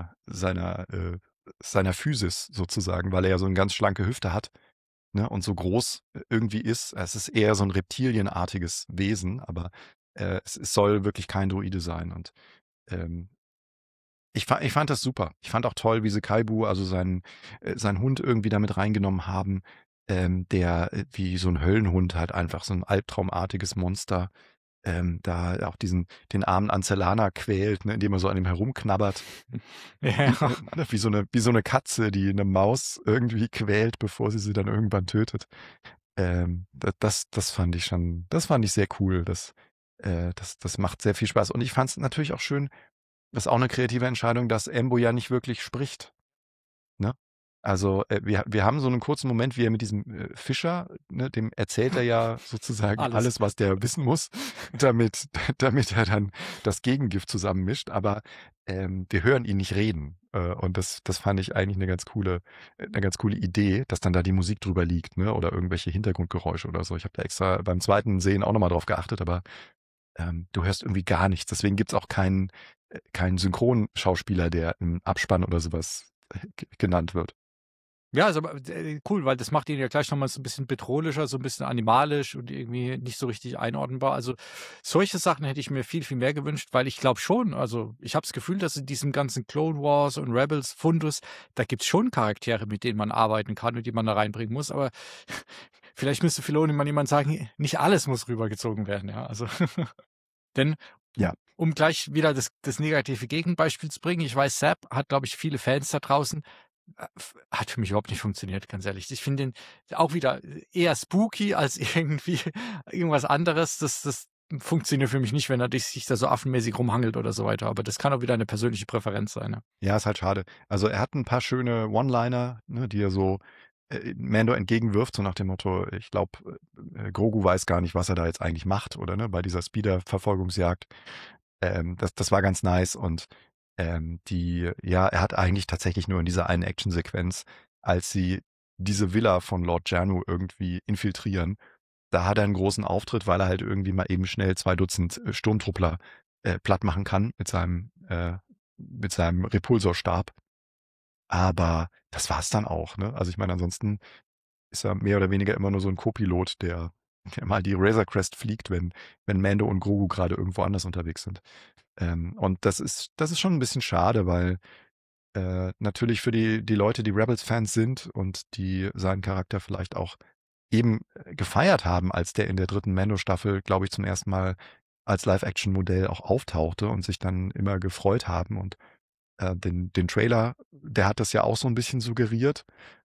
seiner Physis sozusagen, weil er ja so 'ne ganz schlanke Hüfte hat, ne, und so groß irgendwie ist. Es ist eher so 'n reptilienartiges Wesen, aber, es soll wirklich kein Droide sein und, ähm, ich fand das super. Ich fand auch toll, wie sie Kaibu, also seinen Hund irgendwie da mit reingenommen haben, der, wie so 'n Höllenhund halt einfach so 'n albtraumartiges Monster, da auch den armen Ancelana quält, ne, indem er so an ihm herumknabbert. Wie, ja. ne, wie so 'ne Katze, die 'ne Maus irgendwie quält, bevor sie dann irgendwann tötet. Das fand ich sehr cool. Das macht sehr viel Spaß. Und ich fand's natürlich auch schön, das ist auch 'ne kreative Entscheidung, dass Embo ja nicht wirklich spricht. Ne? Also, wir haben so 'nen kurzen Moment, wie er mit diesem, Fischer, ne, dem erzählt er ja sozusagen Alles. alles, was der wissen muss, damit damit er dann das Gegengift zusammenmischt, aber, wir hören ihn nicht reden. Und das fand ich eigentlich 'ne ganz coole Idee, dass dann da die Musik drüber liegt, ne, oder irgendwelche Hintergrundgeräusche oder so. Ich habe da extra beim zweiten Sehen auch noch mal drauf geachtet, aber, du hörst irgendwie gar nichts. Deswegen gibt's auch keinen Synchronschauspieler, der im Abspann oder so was, genannt wird. Ja, ist aber, cool, weil das macht ihn ja gleich noch mal so 'n bisschen bedrohlicher, so 'n bisschen animalisch und irgendwie nicht so richtig einordnbar. Also, solche Sachen hätte ich mir viel, viel mehr gewünscht, weil ich glaube schon also, ich habe das Gefühl, dass in diesem ganzen Clone Wars und Rebels Fundus, da gibt's schon Charaktere, mit denen man arbeiten kann und die man da reinbringen muss, aber vielleicht müsste Filoni mal jemand sagen: „Nicht alles muss rübergezogen werden“, ja, also denn Ja. um gleich wieder das negative Gegenbeispiel zu bringen, ich weiß, Zap hat, glaube ich, viele Fans da draußen, hat für mich überhaupt nicht funktioniert, ganz ehrlich. Ich finde den auch wieder eher spooky als irgendwie irgendwas anderes. Das funktioniert für mich nicht, wenn er sich da so affenmäßig rumhangelt oder so weiter, aber das kann auch wieder eine persönliche Präferenz sein, ja. Ja, ist halt schade. Also, er hat 'n paar schöne One-Liner, ne, die er so, Mando entgegenwirft, so nach dem Motto: „Ich glaube, Grogu weiß gar nicht, was er da jetzt eigentlich macht“, oder, ne, bei dieser Speeder-Verfolgungsjagd. Das war ganz nice und, er hat eigentlich tatsächlich nur in dieser einen Actionsequenz, als sie diese Villa von Lord Janu irgendwie infiltrieren, da hat er 'n großen Auftritt, weil er halt irgendwie mal eben schnell 2 Dutzend, Sturmtruppler, platt machen kann mit seinem Repulsorstab. Aber das war's dann auch, ne? Also, ich meine, ansonsten ist er mehr oder weniger immer nur so 'n Co-Pilot, der mal die Razor Crest fliegt, wenn Mando und Grogu grade irgendwo anders unterwegs sind. Und das ist schon 'n bisschen schade, weil, natürlich für die Leute, die Rebels-Fans sind und die seinen Charakter vielleicht auch eben, gefeiert haben, als der in der 3. Mando-Staffel, glaube ich, zum ersten Mal als Live-Action-Modell auch auftauchte und sich dann immer gefreut haben. Und den Trailer, der hat das ja auch so ein bisschen suggeriert,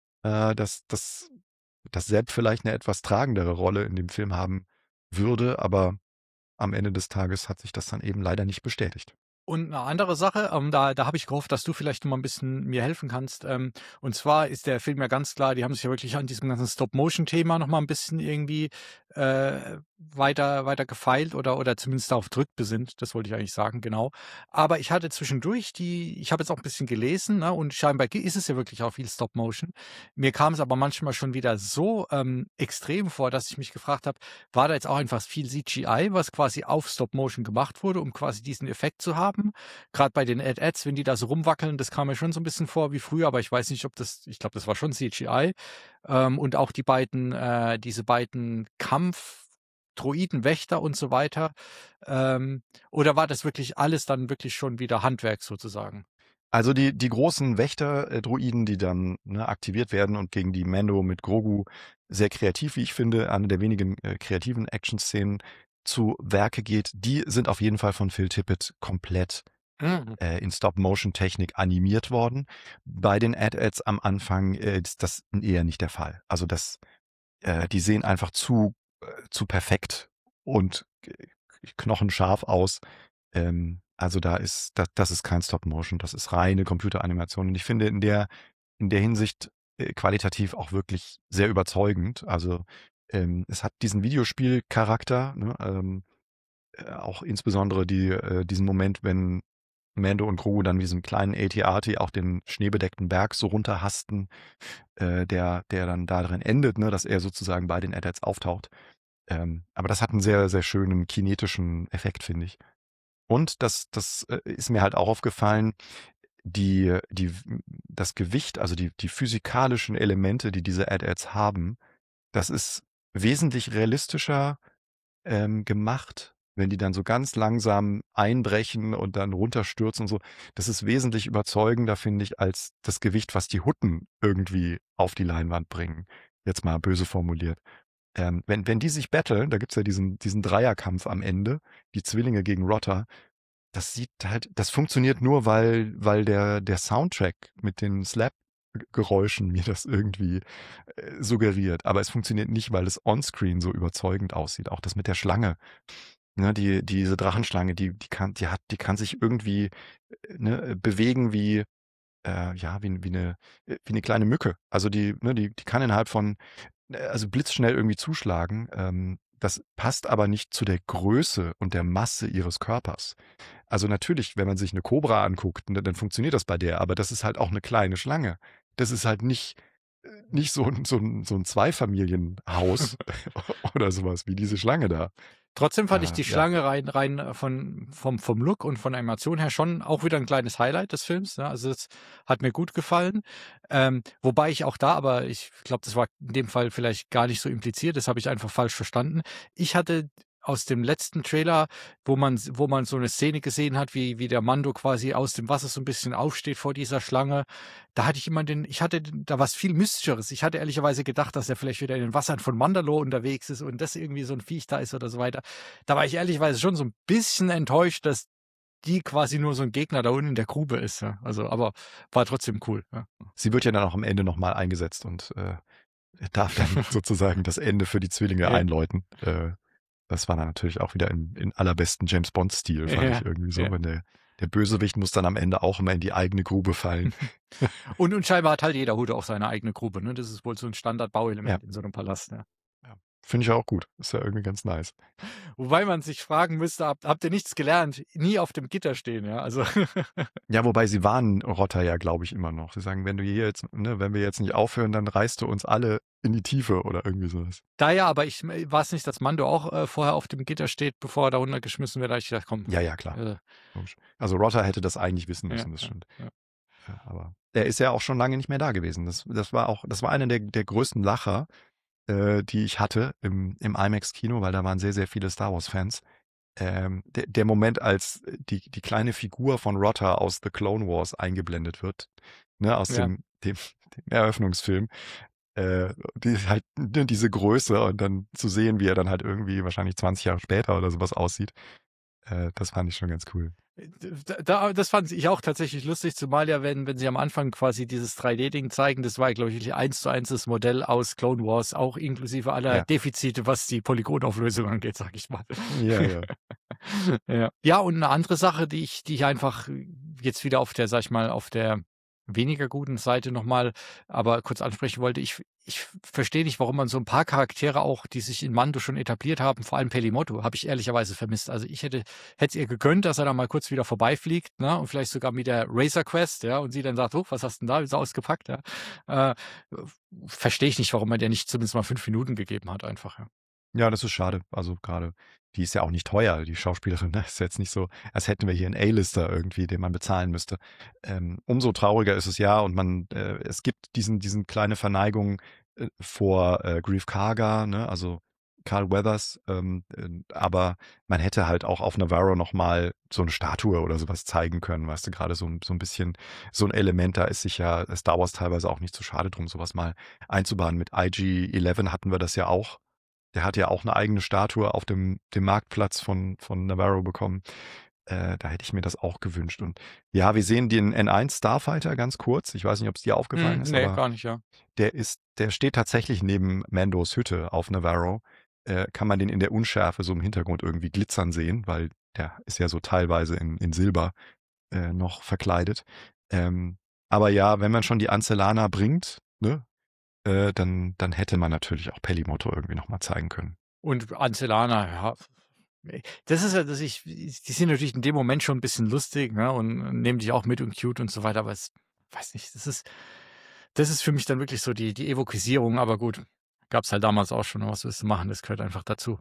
dass Sepp vielleicht eine etwas tragendere Rolle in dem Film haben würde, aber am Ende des Tages hat sich das dann eben leider nicht bestätigt. Und 'ne andere Sache, da habe ich gehofft, dass du vielleicht noch mal 'n bisschen mir helfen kannst. Und zwar ist der Film ja ganz klar, die haben sich ja wirklich an diesem ganzen Stop-Motion-Thema noch mal 'n bisschen irgendwie, weiter gefeilt oder zumindest darauf zurückbesinnt. Das wollte ich eigentlich sagen, genau. Aber ich hatte zwischendurch ich habe jetzt auch 'n bisschen gelesen, ne, und scheinbar ist es ja wirklich auch viel Stop-Motion. Mir kam es aber manchmal schon wieder so, extrem vor, dass ich mich gefragt habe: War da jetzt auch einfach viel CGI, was quasi auf Stop Motion gemacht wurde, um quasi diesen Effekt zu haben? Grad bei den Ads, wenn die da so rumwackeln, das kam mir schon so 'n bisschen vor wie früher, aber ich weiß nicht, ob das ich glaube, das war schon CGI. Und auch diese beiden Kampf-Droiden-Wächter und so weiter. Oder war das wirklich alles dann wirklich schon wieder Handwerk sozusagen? Also die großen Wächter, Droiden, die dann, ne, aktiviert werden und gegen die Mando mit Grogu sehr kreativ, wie ich finde, eine der wenigen, kreativen Action-Szenen zu Werke geht, die sind auf jeden Fall von Phil Tippett komplett, Mhm. in Stop-Motion-Technik animiert worden. Bei den Ad-Ads am Anfang, ist das eher nicht der Fall. Also die sehen einfach zu perfekt und knochenscharf aus. Also das ist kein Stop Motion, das ist reine Computeranimation. Und ich finde in der Hinsicht qualitativ auch wirklich sehr überzeugend. Also es hat diesen Videospielcharakter, ne? Auch insbesondere diesen Moment, wenn Mando und Grogu dann wie so 'nem kleinen AT-AT auch den schneebedeckten Berg so runterhasten, der dann da drin endet, ne, dass er sozusagen bei den Adats auftaucht. Aber das hat einen sehr, sehr schönen kinetischen Effekt, finde ich. Und das ist mir halt auch aufgefallen, das Gewicht, also die physikalischen Elemente, die diese AT-Ads haben, das ist wesentlich realistischer gemacht, wenn die dann so ganz langsam einbrechen und dann runterstürzen und so. Das ist wesentlich überzeugender, finde ich, als das Gewicht, was die Hutten irgendwie auf die Leinwand bringen. Jetzt mal böse formuliert. Wenn die sich battlen, da gibt's ja diesen Dreierkampf am Ende, die Zwillinge gegen Rotter, das funktioniert nur, weil der Soundtrack mit den Slap-Geräuschen mir das irgendwie suggeriert. Aber es funktioniert nicht, weil es onscreen so überzeugend aussieht. Auch das mit der Schlange. Ne, diese Drachenschlange, die kann sich irgendwie, ne, bewegen ja, wie 'ne kleine Mücke. Also die kann innerhalb von also blitzschnell irgendwie zuschlagen. Das passt aber nicht zu der Größe und der Masse ihres Körpers. Also natürlich, wenn man sich 'ne Kobra anguckt, ne, dann funktioniert das bei der, aber das ist halt auch 'ne kleine Schlange. Das ist halt nicht so 'n Zweifamilienhaus oder so was wie diese Schlange da. Trotzdem fand ich die Ja. Schlange rein vom Look und von der Animation her schon auch wieder 'n kleines Highlight des Films, ne? Also, das hat mir gut gefallen. Wobei ich auch da aber ich glaube, das war in dem Fall vielleicht gar nicht so impliziert, das habe ich einfach falsch verstanden. Ich hatte aus dem letzten Trailer, wo man so 'ne Szene gesehen hat, wie der Mando quasi aus dem Wasser so 'n bisschen aufsteht vor dieser Schlange, da hatte ich immer ich hatte da was viel Mystischeres. Ich hatte ehrlicherweise gedacht, dass er vielleicht wieder in den Wassern von Mandalore unterwegs ist und das irgendwie so 'n Viech da ist oder so weiter. Da war ich ehrlicherweise schon so 'n bisschen enttäuscht, dass die quasi nur so 'n Gegner da unten in der Grube ist, ja. Also, aber war trotzdem cool, ja. Sie wird ja dann auch am Ende noch mal eingesetzt und, darf dann sozusagen das Ende für die Zwillinge Ja, einläuten. Das war dann natürlich auch wieder in allerbesten James-Bond-Stil, fand ich ja, irgendwie so, ja. wenn der Bösewicht muss dann am Ende auch immer in die eigene Grube fallen. Und scheinbar hat halt jeder Hut auch seine eigene Grube, ne? Das ist wohl so 'n Ja, Standardbauelement in so 'nem Palast, ja. ja. Finde ich auch gut. Ist ja irgendwie ganz nice. Wobei man sich fragen müsste: Habt ihr nichts gelernt? Nie auf dem Gitter stehen, ja? Also Ja, wobei sie warnen Rotter ja, glaube ich, immer noch. Sie sagen: „Wenn du hier jetzt ne, wenn wir jetzt nicht aufhören, dann reißt du uns alle in die Tiefe“ oder irgendwie so was. da ja, aber war's nicht, dass Mando auch, vorher auf dem Gitter steht, bevor er da runtergeschmissen wird? Da habe ich gedacht: „Komm, Ja, ja, klar. äh, Logisch. Also, Rotter hätte das eigentlich wissen ja, müssen, das ja, stimmt. ja. Ja, aber er ist ja auch schon lange nicht mehr da gewesen. Das war einer der größten Lacher, die ich hatte im IMAX-Kino, weil da waren sehr, sehr viele Star-Wars-Fans. Der Moment, als die kleine Figur von Rotter aus The Clone Wars eingeblendet wird, ne, aus Ja. dem Eröffnungsfilm, die halt ne, diese Größe und dann zu sehen, wie er dann halt irgendwie wahrscheinlich 20 Jahre später oder so was aussieht. Das fand ich schon ganz cool. Das fand ich auch tatsächlich lustig, zumal ja, wenn sie am Anfang quasi dieses 3D-Ding zeigen, das war ja, glaube ich, wirklich 1:1 das Modell aus Clone Wars, auch inklusive aller Ja. Defizite, was die Polygonauflösung angeht, sage ich mal. Ja, ja. Ja. Ja, und eine andere Sache, die ich einfach jetzt wieder auf der, sage ich mal, auf der weniger guten Seite noch mal aber kurz ansprechen wollte. Ich verstehe nicht, warum man so ein paar Charaktere auch, die sich in Mando schon etabliert haben, vor allem Pelimotto, habe ich ehrlicherweise vermisst. Also, ich hätte es ihr gegönnt, dass er da mal kurz wieder vorbeifliegt, ne, und vielleicht sogar mit der Razor Quest, ja, und sie dann sagt: „Oh, was hast 'n da so ausgepackt?“ Ja. Äh, verstehe ich nicht, warum man der nicht zumindest mal 5 Minuten gegeben hat einfach, ja. Ja, das ist schade. Also gerade, die ist ja auch nicht teuer, die Schauspielerin, ne? Ist jetzt nicht so, als hätten wir hier 'n A-Lister irgendwie, den man bezahlen müsste. Umso trauriger ist es ja und es gibt diesen kleine Verneigung, vor, Greef Karga, ne, also Carl Weathers, aber man hätte halt auch auf Navarro noch mal so 'ne Statue oder so was zeigen können, weißt du? Grade so 'n bisschen so 'n Element, da ist sich ja Star Wars teilweise auch nicht zu schade drum, so was mal einzubauen. Mit IG-11 hatten wir das ja auch. Der hat ja auch 'ne eigene Statue auf dem Marktplatz von Navarro bekommen. Da hätte ich mir das auch gewünscht. Und ja, wir sehen den N1 Starfighter ganz kurz. Ich weiß nicht, ob's dir aufgefallen ist, Ne, aber gar nicht, ja. der steht tatsächlich neben Mandos Hütte auf Navarro. Kann man den in der Unschärfe so im Hintergrund irgendwie glitzern sehen, weil der ist ja so teilweise in Silber, noch verkleidet. Ähm, aber ja, wenn man schon die Ancelana bringt, ne, dann hätte man natürlich auch Pelimotto irgendwie noch mal zeigen können. Und Ancelana, ja, das ist ja, dass ich die sind natürlich in dem Moment schon 'n bisschen lustig, ne, und nehmen dich auch mit und cute und so weiter, aber es weiß nicht, das ist für mich dann wirklich so die Evoquisierung, aber gut, gab's halt damals auch schon, was willst du machen? Das gehört einfach dazu.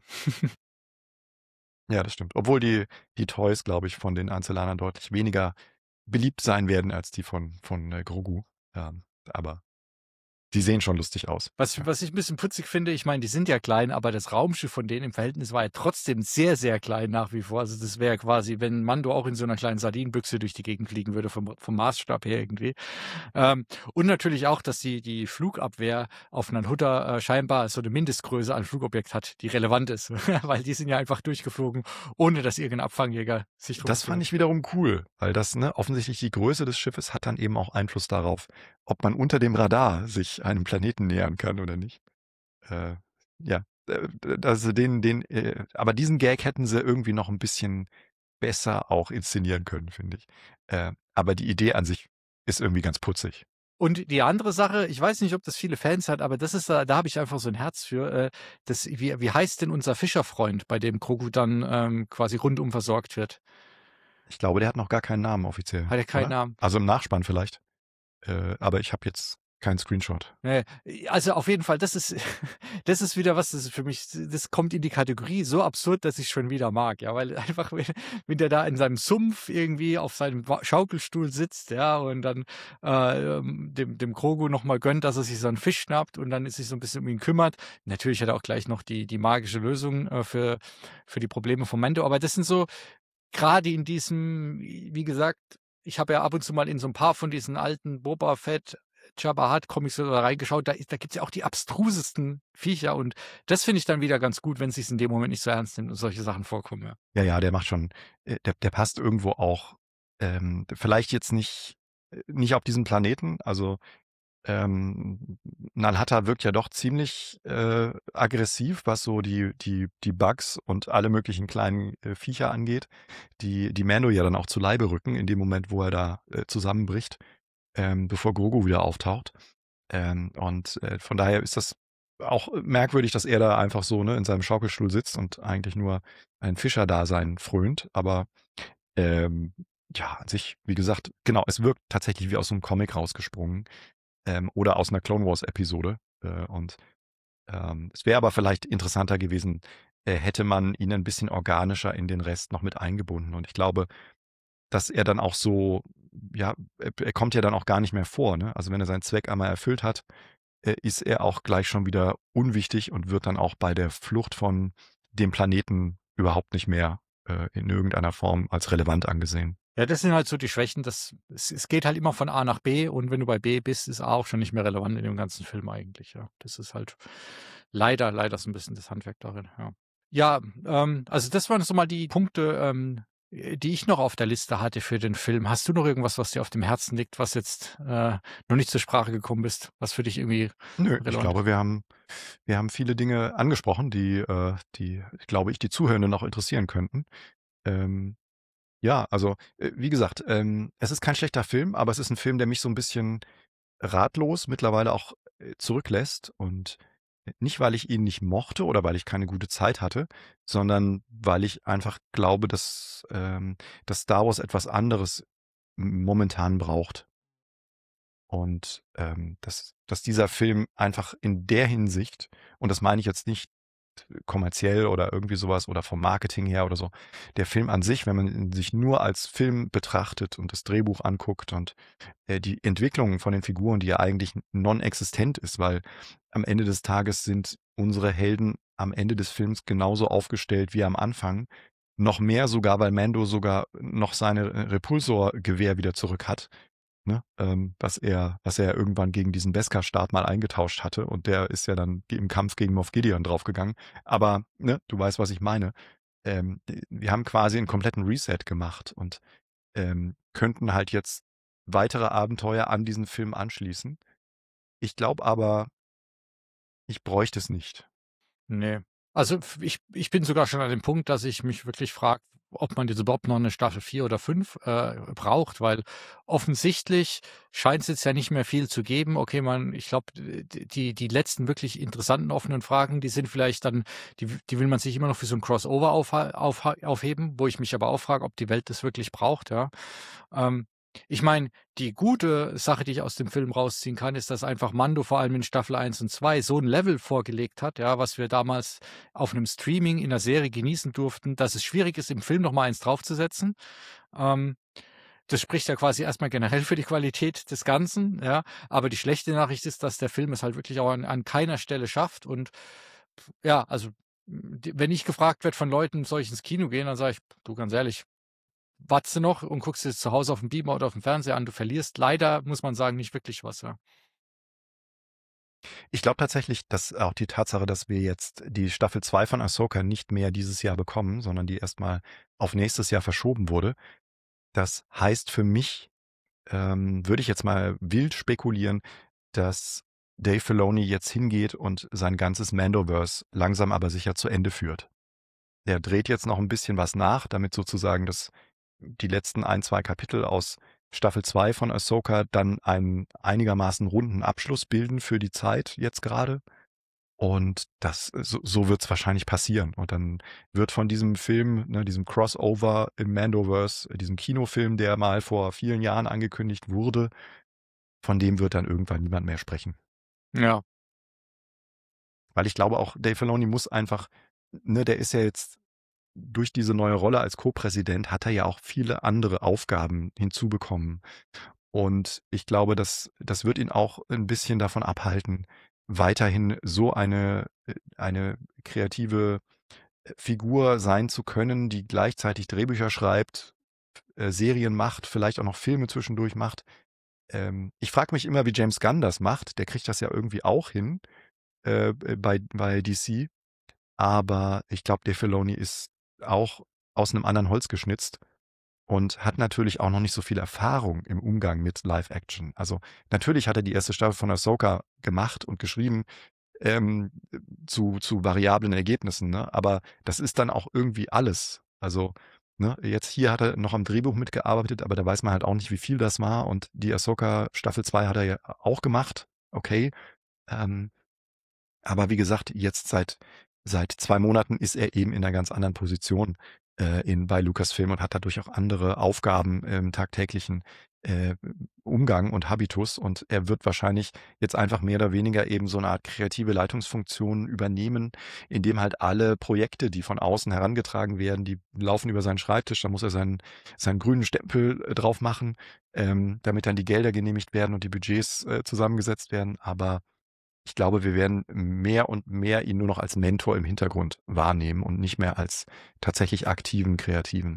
Ja, das stimmt. Obwohl die Toys, glaube ich, von den Einzelhandeln deutlich weniger beliebt sein werden als die von Grogu. Aber die sehen schon lustig aus. Was Ja. was ich 'n bisschen putzig finde, ich meine, die sind ja klein, aber das Raumschiff von denen im Verhältnis war ja trotzdem sehr, sehr klein nach wie vor. Also, das wäre quasi, wenn Mando auch in so 'ner kleinen Sardinenbüchse durch die Gegend fliegen würde vom Maßstab her irgendwie. Und natürlich auch, dass die Flugabwehr auf Nanthuta, scheinbar so 'ne Mindestgröße an Flugobjekt hat, die relevant ist, weil die sind ja einfach durchgeflogen, ohne dass irgendein Abfangjäger sich drum Das fand gekümmert. ich wiederum cool, weil das, ne, offensichtlich die Größe des Schiffes hat dann eben auch Einfluss darauf, ob man unter dem Radar sich einem Planeten nähern kann oder nicht. Äh, ja, also aber diesen Gag hätten sie irgendwie noch 'n bisschen besser auch inszenieren können, finde ich. Aber die Idee an sich ist irgendwie ganz putzig. Und die andere Sache, ich weiß nicht, ob das viele Fans hat, aber das ist da habe ich einfach so 'n Herz für, das wie heißt denn unser Fischerfreund, bei dem Grogu dann, quasi rundum versorgt wird? Ich glaube, der hat noch gar keinen Namen offiziell, Hat er keinen oder? Namen? Also, im Nachspann vielleicht, aber ich habe jetzt keinen Screenshot. Ne, also auf jeden Fall, das ist das ist wieder was, das ist für mich das kommt in die Kategorie so absurd, dass ich's schon wieder mag, ja, weil einfach, wenn der da in seinem Sumpf irgendwie auf seinem Wa Schaukelstuhl sitzt, ja, und dann, dem Grogu noch mal gönnt, dass er sich so 'n Fisch schnappt und dann sich so 'n bisschen um ihn kümmert. Natürlich hat er auch gleich noch die magische Lösung, für die Probleme von Mando, aber das sind so grade in diesem wie gesagt, ich habe ja ab und zu mal in so 'n paar von diesen alten Boba Fett, Jabba Hutt Comics so reingeschaut, da gibt's ja auch die abstrusesten Viecher und das finde ich dann wieder ganz gut, wenn sich's in dem Moment nicht so ernst nimmt und solche Sachen vorkommen, ja. Ja, ja, der macht schon der passt irgendwo auch, vielleicht jetzt nicht auf diesen Planeten. Also, Nal Hutta wirkt ja doch ziemlich, aggressiv, was so die Bugs und alle möglichen kleinen, Viecher angeht, die Mando ja dann auch zu Leibe rücken in dem Moment, wo er da, zusammenbricht, bevor Grogu wieder auftaucht. Von daher ist das auch merkwürdig, dass er da einfach so, ne, in seinem Schaukelstuhl sitzt und eigentlich nur ein Fischerdasein frönt. Aber, ähm, ja, an sich, wie gesagt, genau, es wirkt tatsächlich wie aus so 'nem Comic rausgesprungen, oder aus 'ner Clone Wars Episode. Es wäre aber vielleicht interessanter gewesen, hätte man ihn 'n bisschen organischer in den Rest noch mit eingebunden. Und ich glaube, dass er dann auch so ja, er kommt ja dann auch gar nicht mehr vor, ne? Also, wenn er seinen Zweck einmal erfüllt hat, ist er auch gleich schon wieder unwichtig und wird dann auch bei der Flucht von dem Planeten überhaupt nicht mehr, in irgendeiner Form als relevant angesehen. Ja, das sind halt so die Schwächen, es geht halt immer von A nach B und wenn du bei B bist, ist A auch schon nicht mehr relevant in dem ganzen Film eigentlich, ja. Das ist halt leider so 'n bisschen das Handwerk darin, ja. Ja, also das waren so mal die Punkte, die ich noch auf der Liste hatte für den Film. Hast du noch irgendwas, was dir auf dem Herzen liegt, was jetzt, noch nicht zur Sprache gekommen ist, was für dich irgendwie Nö, ich relevant glaube, ist? wir haben viele Dinge angesprochen, die, glaube ich, die Zuhörenden auch interessieren könnten. Ähm, ja, also, wie gesagt, es ist kein schlechter Film, aber es ist ein Film, der mich so ein bisschen ratlos mittlerweile auch, zurücklässt und nicht, weil ich ihn nicht mochte oder weil ich keine gute Zeit hatte, sondern weil ich einfach glaube, dass Star Wars etwas anderes momentan braucht. Und, dass dieser Film einfach in der Hinsicht, und das meine ich jetzt nicht kommerziell oder irgendwie sowas oder vom Marketing her oder so. Der Film an sich, wenn man ihn sich nur als Film betrachtet und das Drehbuch anguckt und, die Entwicklung von den Figuren, die ja eigentlich non-existent ist, weil am Ende des Tages sind unsere Helden am Ende des Films genauso aufgestellt wie am Anfang. Noch mehr sogar, weil Mando sogar noch seine Repulsor-Gewehr wieder zurück hat, ne? Was er irgendwann gegen diesen Beskar-Stab mal eingetauscht hatte und der ist ja dann im Kampf gegen Moff Gideon draufgegangen. Aber, ne, du weißt, was ich meine. Wir haben quasi einen kompletten Reset gemacht und, könnten halt jetzt weitere Abenteuer an diesen Film anschließen. Ich glaube aber, ich bräuchte es nicht. Ne. Also, ich bin sogar schon an dem Punkt, dass ich mich wirklich frage, ob man jetzt überhaupt noch 'ne Staffel 4 oder 5 braucht, weil offensichtlich scheint's jetzt ja nicht mehr viel zu geben. Okay, ich glaube, die letzten wirklich interessanten offenen Fragen, die sind vielleicht dann die will man sich immer noch für so 'n Crossover aufheben, wo ich mich aber auch frage, ob die Welt das wirklich braucht, ja. Ähm, Ich meine, die gute Sache, die ich aus dem Film rausziehen kann, ist, dass einfach Mando vor allem in Staffel 1 und 2 so 'n Level vorgelegt hat, ja, was wir damals auf 'nem Streaming in 'ner Serie genießen durften, dass es schwierig ist, im Film noch mal eins draufzusetzen. Ähm, Das spricht ja quasi erst mal generell für die Qualität des Ganzen, ja. Aber die schlechte Nachricht ist, dass der Film es halt wirklich auch an keiner Stelle schafft und ja, also, wenn ich gefragt werde von Leuten: „Soll ich ins Kino gehen?", dann sage ich: „Du, ganz ehrlich, wartest du noch und guckst dir das zu Hause aufm Beamer oder aufm Fernseher an. Du verlierst leider, muss man sagen, nicht wirklich was, ja." Ich glaube tatsächlich, dass auch die Tatsache, dass wir jetzt die Staffel 2 von Ahsoka nicht mehr dieses Jahr bekommen, sondern die erst mal auf nächstes Jahr verschoben wurde, das heißt für mich, würde ich jetzt mal wild spekulieren, dass Dave Filoni jetzt hingeht und sein ganzes Mandoverse langsam aber sicher zu Ende führt. Der dreht jetzt noch ein bisschen was nach, damit sozusagen die letzten ein 2 Kapitel aus Staffel 2 von Ahsoka dann einen einigermaßen runden Abschluss bilden für die Zeit jetzt gerade. Und so wird's wahrscheinlich passieren. Und dann wird von diesem Film, ne, diesem Crossover im Mandoverse, diesem Kinofilm, der mal vor vielen Jahren angekündigt wurde, von dem wird dann irgendwann niemand mehr sprechen. Ja, Weil ich glaube auch, Dave Filoni muss einfach, ne, der ist ja jetzt durch diese neue Rolle als Co-Präsident hat er ja auch viele andere Aufgaben hinzubekommen. Und ich glaube, das wird ihn auch ein bisschen davon abhalten, weiterhin so eine kreative Figur sein zu können, die gleichzeitig Drehbücher schreibt, Serien macht, vielleicht auch noch Filme zwischendurch macht. Ich frage mich immer, wie James Gunn das macht. Der kriegt das ja irgendwie auch hin, bei DC. Aber ich glaube, Dave Filoni ist auch aus einem anderen Holz geschnitzt und hat natürlich auch noch nicht so viel Erfahrung im Umgang mit Live-Action. Also, natürlich hat er die erste Staffel von Ahsoka gemacht und geschrieben, ähm, zu variablen Ergebnissen, ne? Aber das ist dann auch irgendwie alles. Also, ne, jetzt hier hat er noch am Drehbuch mitgearbeitet, aber da weiß man halt auch nicht, wie viel das war. Und die Ahsoka Staffel 2 hat er ja auch gemacht. Okay. Ähm, aber wie gesagt, jetzt seit 2 Monaten ist er eben in einer ganz anderen Position, bei Lucasfilm und hat dadurch auch andere Aufgaben im tagtäglichen, äh, Umgang und Habitus. Und er wird wahrscheinlich jetzt einfach mehr oder weniger eben so eine Art kreative Leitungsfunktion übernehmen, indem halt alle Projekte, die von außen herangetragen werden, die laufen über seinen Schreibtisch. Da muss er seinen grünen Stempel, drauf machen, damit dann die Gelder genehmigt werden und die Budgets, zusammengesetzt werden. Aber ich glaube, wir werden mehr und mehr ihn nur noch als Mentor im Hintergrund wahrnehmen und nicht mehr als tatsächlich aktiven Kreativen.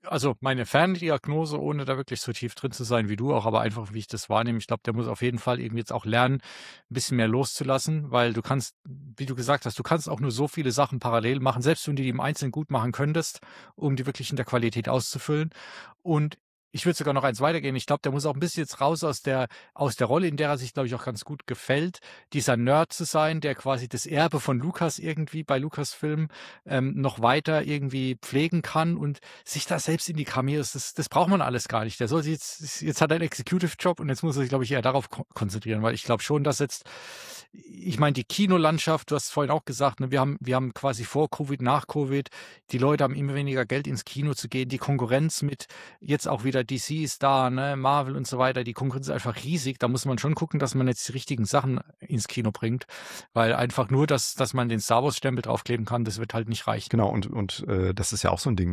Also, meine Ferndiagnose, ohne da wirklich so tief drin zu sein wie du auch, aber einfach, wie ich das wahrnehme. Ich glaube, der muss auf jeden Fall irgendwie jetzt auch lernen, 'n bisschen mehr loszulassen, weil du kannst, wie du gesagt hast, du kannst auch nur so viele Sachen parallel machen, selbst wenn du die im Einzelnen gut machen könntest, um die wirklich in der Qualität auszufüllen. Und ich würde sogar noch eins weitergehen. Ich glaube, der muss auch 'n bisschen jetzt raus aus der Rolle, in der er sich, glaube ich, auch ganz gut gefällt, dieser Nerd zu sein, der quasi das Erbe von Lukas irgendwie bei Lucasfilm, noch weiter irgendwie pflegen kann und sich da selbst in die Cameos, das braucht man alles gar nicht. Der soll sich jetzt hat er 'n Executive-Job und jetzt muss er sich, glaube ich, eher darauf konzentrieren, weil ich glaube schon, dass jetzt ich meine, die Kinolandschaft, du hast es vorhin auch gesagt, ne, wir haben quasi vor Covid, nach Covid, die Leute haben immer weniger Geld, ins Kino zu gehen. Die Konkurrenz mit jetzt auch wieder DC ist da, ne, Marvel und so weiter. Die Konkurrenz ist einfach riesig. Da muss man schon gucken, dass man jetzt die richtigen Sachen ins Kino bringt, weil einfach nur, dass man den Star-Wars-Stempel draufkleben kann, das wird halt nicht reichen. Genau, das ist ja auch so ein Ding,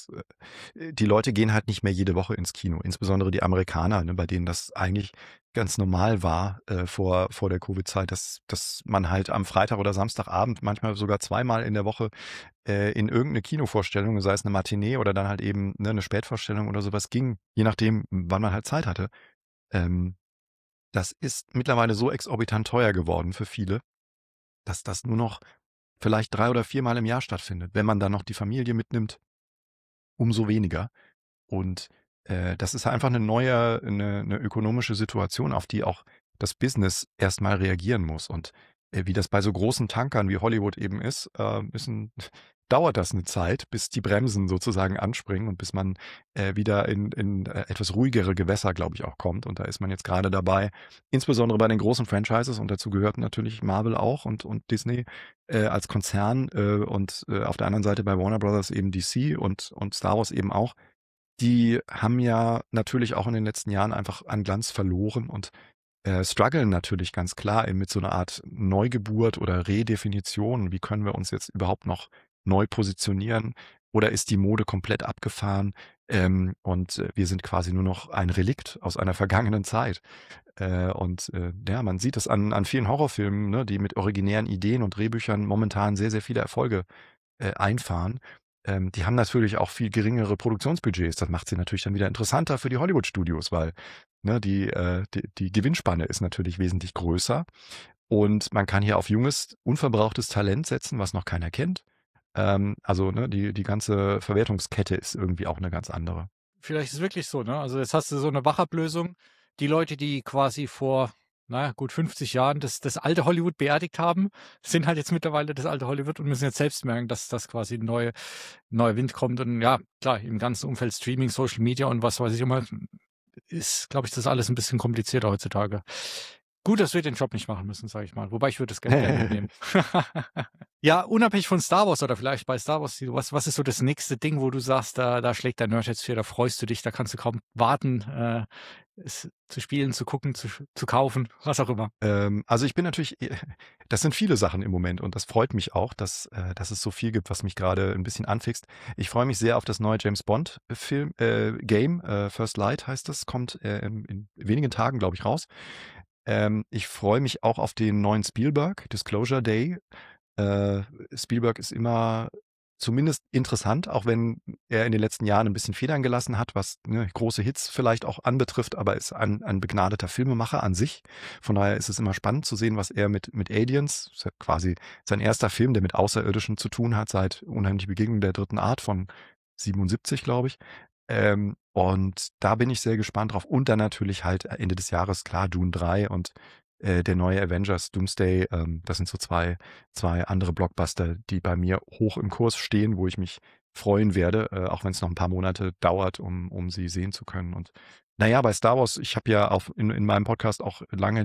die Leute gehen halt nicht mehr jede Woche ins Kino, insbesondere die Amerikaner, ne, bei denen das eigentlich ganz normal war, vor der Covid-Zeit, dass man halt am Freitag oder Samstagabend, manchmal sogar zweimal in der Woche, in irgendeine Kinovorstellung, sei es eine Matinee oder dann halt eben, ne, 'ne Spätvorstellung oder sowas ging, je nachdem, wann man halt Zeit hatte. Ähm, Das ist mittlerweile so exorbitant teuer geworden für viele, dass das nur noch vielleicht 3 oder viermal im Jahr stattfindet. Wenn man dann noch die Familie mitnimmt, umso weniger. Und, das ist einfach eine ökonomische Situation, auf die auch das Business erst mal reagieren muss. Und, wie das bei so großen Tankern wie Hollywood eben ist, dauert das eine Zeit, bis die Bremsen sozusagen anspringen und bis man, wieder in etwas ruhigere Gewässer, glaube ich, auch kommt. Und da ist man jetzt gerade dabei, insbesondere bei den großen Franchises, und dazu gehört natürlich Marvel auch und Disney, als Konzern, auf der anderen Seite bei Warner Brothers eben DC und Star Wars eben auch. Die haben ja natürlich auch in den letzten Jahren einfach an Glanz verloren und, struggeln natürlich ganz klar eben mit so einer Art Neugeburt oder Redefinition. Wie können wir uns jetzt überhaupt noch neu positionieren? Oder ist die Mode komplett abgefahren, wir sind quasi nur noch ein Relikt aus einer vergangenen Zeit. Ja, man sieht es an vielen Horrorfilmen, ne, die mit originären Ideen und Drehbüchern momentan sehr, sehr viele Erfolge einfahren. Die haben natürlich auch viel geringere Produktionsbudgets. Das macht sie natürlich dann wieder interessanter für die Hollywood-Studios, weil, ne, die Gewinnspanne ist natürlich wesentlich größer und man kann hier auf junges, unverbrauchtes Talent setzen, was noch keiner kennt. Also, ne, die ganze Verwertungskette ist irgendwie auch eine ganz andere. Vielleicht ist es wirklich so, ne? Also, jetzt hast du so eine Wachablösung. Die Leute, die quasi vor, na ja, gut 50 Jahren das alte Hollywood beerdigt haben, sind halt jetzt mittlerweile das alte Hollywood und müssen jetzt selbst merken, dass quasi 'n neuer Wind kommt. Und ja, klar, im ganzen Umfeld Streaming, Social Media und was weiß ich immer, ist, glaube ich, das alles ein bisschen komplizierter heutzutage. Gut, dass wir den Job nicht machen müssen, sage ich mal. Wobei ich würde das Geld gerne mitnehmen. Ja, unabhängig von Star Wars oder vielleicht bei Star Wars, was ist so das nächste Ding, wo du sagst, da schlägt dein Nerd jetzt für, da freust du dich, da kannst du kaum warten, es zu spielen, zu gucken, zu kaufen, was auch immer. Also, ich bin natürlich das sind viele Sachen im Moment und das freut mich auch, dass es so viel gibt, was mich gerade ein bisschen anfixt. Ich freue mich sehr auf das neue James Bond Film Game, First Light heißt das, kommt, in wenigen Tagen, glaube ich, raus. Ich freue mich auch auf den neuen Spielberg, Disclosure Day. Äh, Spielberg ist immer zumindest interessant, auch wenn er in den letzten Jahren ein bisschen Federn gelassen hat, was, ne, große Hits vielleicht auch anbetrifft, aber ist ein begnadeter Filmemacher an sich. Von daher ist es immer spannend zu sehen, was er mit Aliens, ist ja quasi sein erster Film, der mit Außerirdischen zu tun hat, seit Unheimliche Begegnung der dritten Art von 77, glaube ich. Und da bin ich sehr gespannt drauf. Und dann natürlich halt Ende des Jahres, klar, Dune 3 und, der neue Avengers Doomsday. Das sind so zwei andere Blockbuster, die bei mir hoch im Kurs stehen, wo ich mich freuen werde, auch wenn es noch ein paar Monate dauert, um sie sehen zu können. Und na ja, bei Star Wars, ich habe ja in meinem Podcast auch lange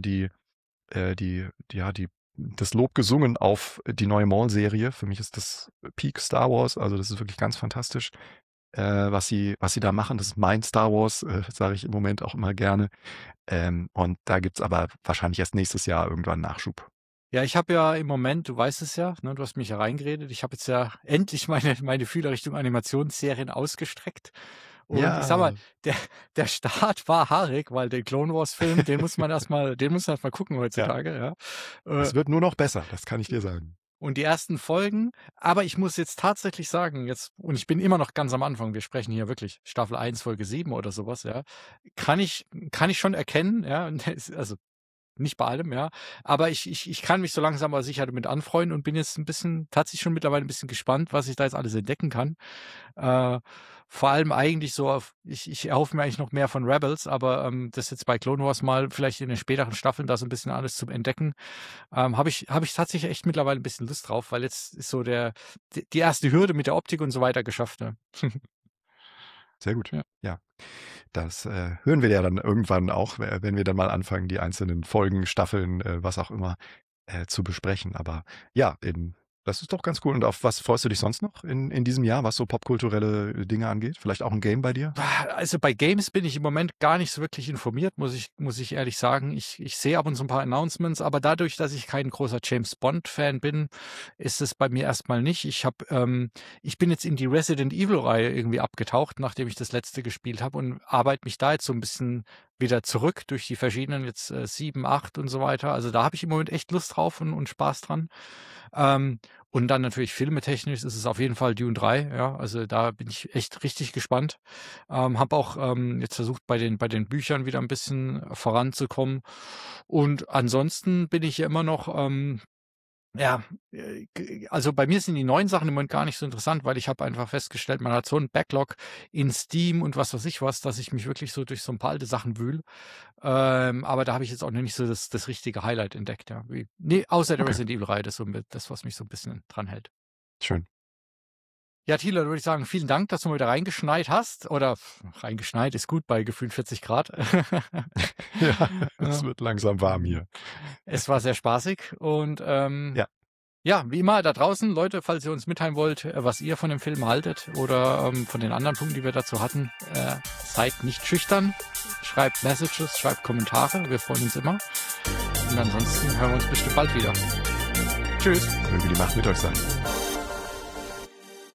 das Lob gesungen auf die neue Maul-Serie. Für mich ist das Peak Star Wars, also das ist wirklich ganz fantastisch, was sie da machen. Das ist mein Star Wars, sage ich im Moment auch immer gerne. Und da gibt's aber wahrscheinlich erst nächstes Jahr irgendwann Nachschub. Ja, ich habe ja im Moment, du weißt es ja, ne, du hast mich ja reingeredet, ich habe jetzt ja endlich meine Fühler Richtung Animationsserien ausgestreckt. Und ich sage Ja, mal, der der Start war haarig, weil den Clone Wars Film, den muss man erst mal gucken ja. heutzutage, ja. Es wird nur noch besser, das kann ich dir sagen. und die ersten Folgen, aber ich muss jetzt tatsächlich sagen, und ich bin immer noch ganz am Anfang, wir sprechen hier wirklich Staffel 1, Folge 7 oder sowas, ja, kann ich schon erkennen, ja, und also nicht bei allem, ja, aber ich kann mich so langsam aber sicher damit anfreunden und bin jetzt tatsächlich schon mittlerweile ein bisschen gespannt, was ich da jetzt alles entdecken kann. Äh, vor allem eigentlich so ich erhoffe mir eigentlich noch mehr von Rebels, aber, das jetzt bei Clone Wars mal vielleicht in den späteren Staffeln da so ein bisschen alles zu entdecken, habe ich tatsächlich echt mittlerweile ein bisschen Lust drauf, weil jetzt ist so die erste Hürde mit der Optik und so weiter geschafft, ne? Sehr gut. Ja. Ja, das, hören wir ja dann irgendwann auch, wenn wir dann mal anfangen, die einzelnen Folgen, Staffeln, was auch immer, zu besprechen. Aber ja, das ist doch ganz cool. Und auf was freust du dich sonst noch in diesem Jahr, was so popkulturelle Dinge angeht? Vielleicht auch ein Game bei dir? Also, bei Games bin ich im Moment gar nicht so wirklich informiert, muss ich ehrlich sagen. Ich sehe ab und zu 'n paar Announcements, aber dadurch, dass ich kein großer James-Bond-Fan bin, ist es bei mir erst mal nicht. Ich bin jetzt in die Resident Evil-Reihe irgendwie abgetaucht, nachdem ich das letzte gespielt habe und arbeite mich da jetzt so 'n bisschen wieder zurück durch die verschiedenen jetzt, 7, 8 und so weiter. Also, da habe ich im Moment echt Lust drauf und Spaß dran. Ähm, und dann natürlich filmetechnisch ist es auf jeden Fall Dune 3, ja. Also, da bin ich echt richtig gespannt. Habe auch, jetzt versucht, bei den Büchern wieder ein bisschen voranzukommen. Und ansonsten bin ich ja immer noch, ja, also bei mir sind die neuen Sachen im Moment gar nicht so interessant, weil ich habe einfach festgestellt, man hat so 'n Backlog in Steam und was weiß ich was, dass ich mich wirklich so durch so ein paar alte Sachen wühle. Aber da habe ich jetzt auch noch nicht so das richtige Highlight entdeckt, ja. Außer der Okay, Resident Evil-Reihe, das ist so mit das, was mich so ein bisschen dran hält. schön. Ja, Thilo, dann würde ich sagen, vielen Dank, dass du mal wieder reingeschneit hast. Oder reingeschneit ist gut bei gefühlt 40 Grad. Ja, es Ja, wird langsam warm hier. es war sehr spaßig und, Ja, ja, wie immer da draußen, Leute, falls ihr uns mitteilen wollt, was ihr von dem Film haltet oder, von den anderen Punkten, die wir dazu hatten, seid nicht schüchtern, schreibt Messages, schreibt Kommentare, wir freuen uns immer. Und ansonsten hören wir uns bestimmt bald wieder. Tschüss. möge die Macht mit euch sein.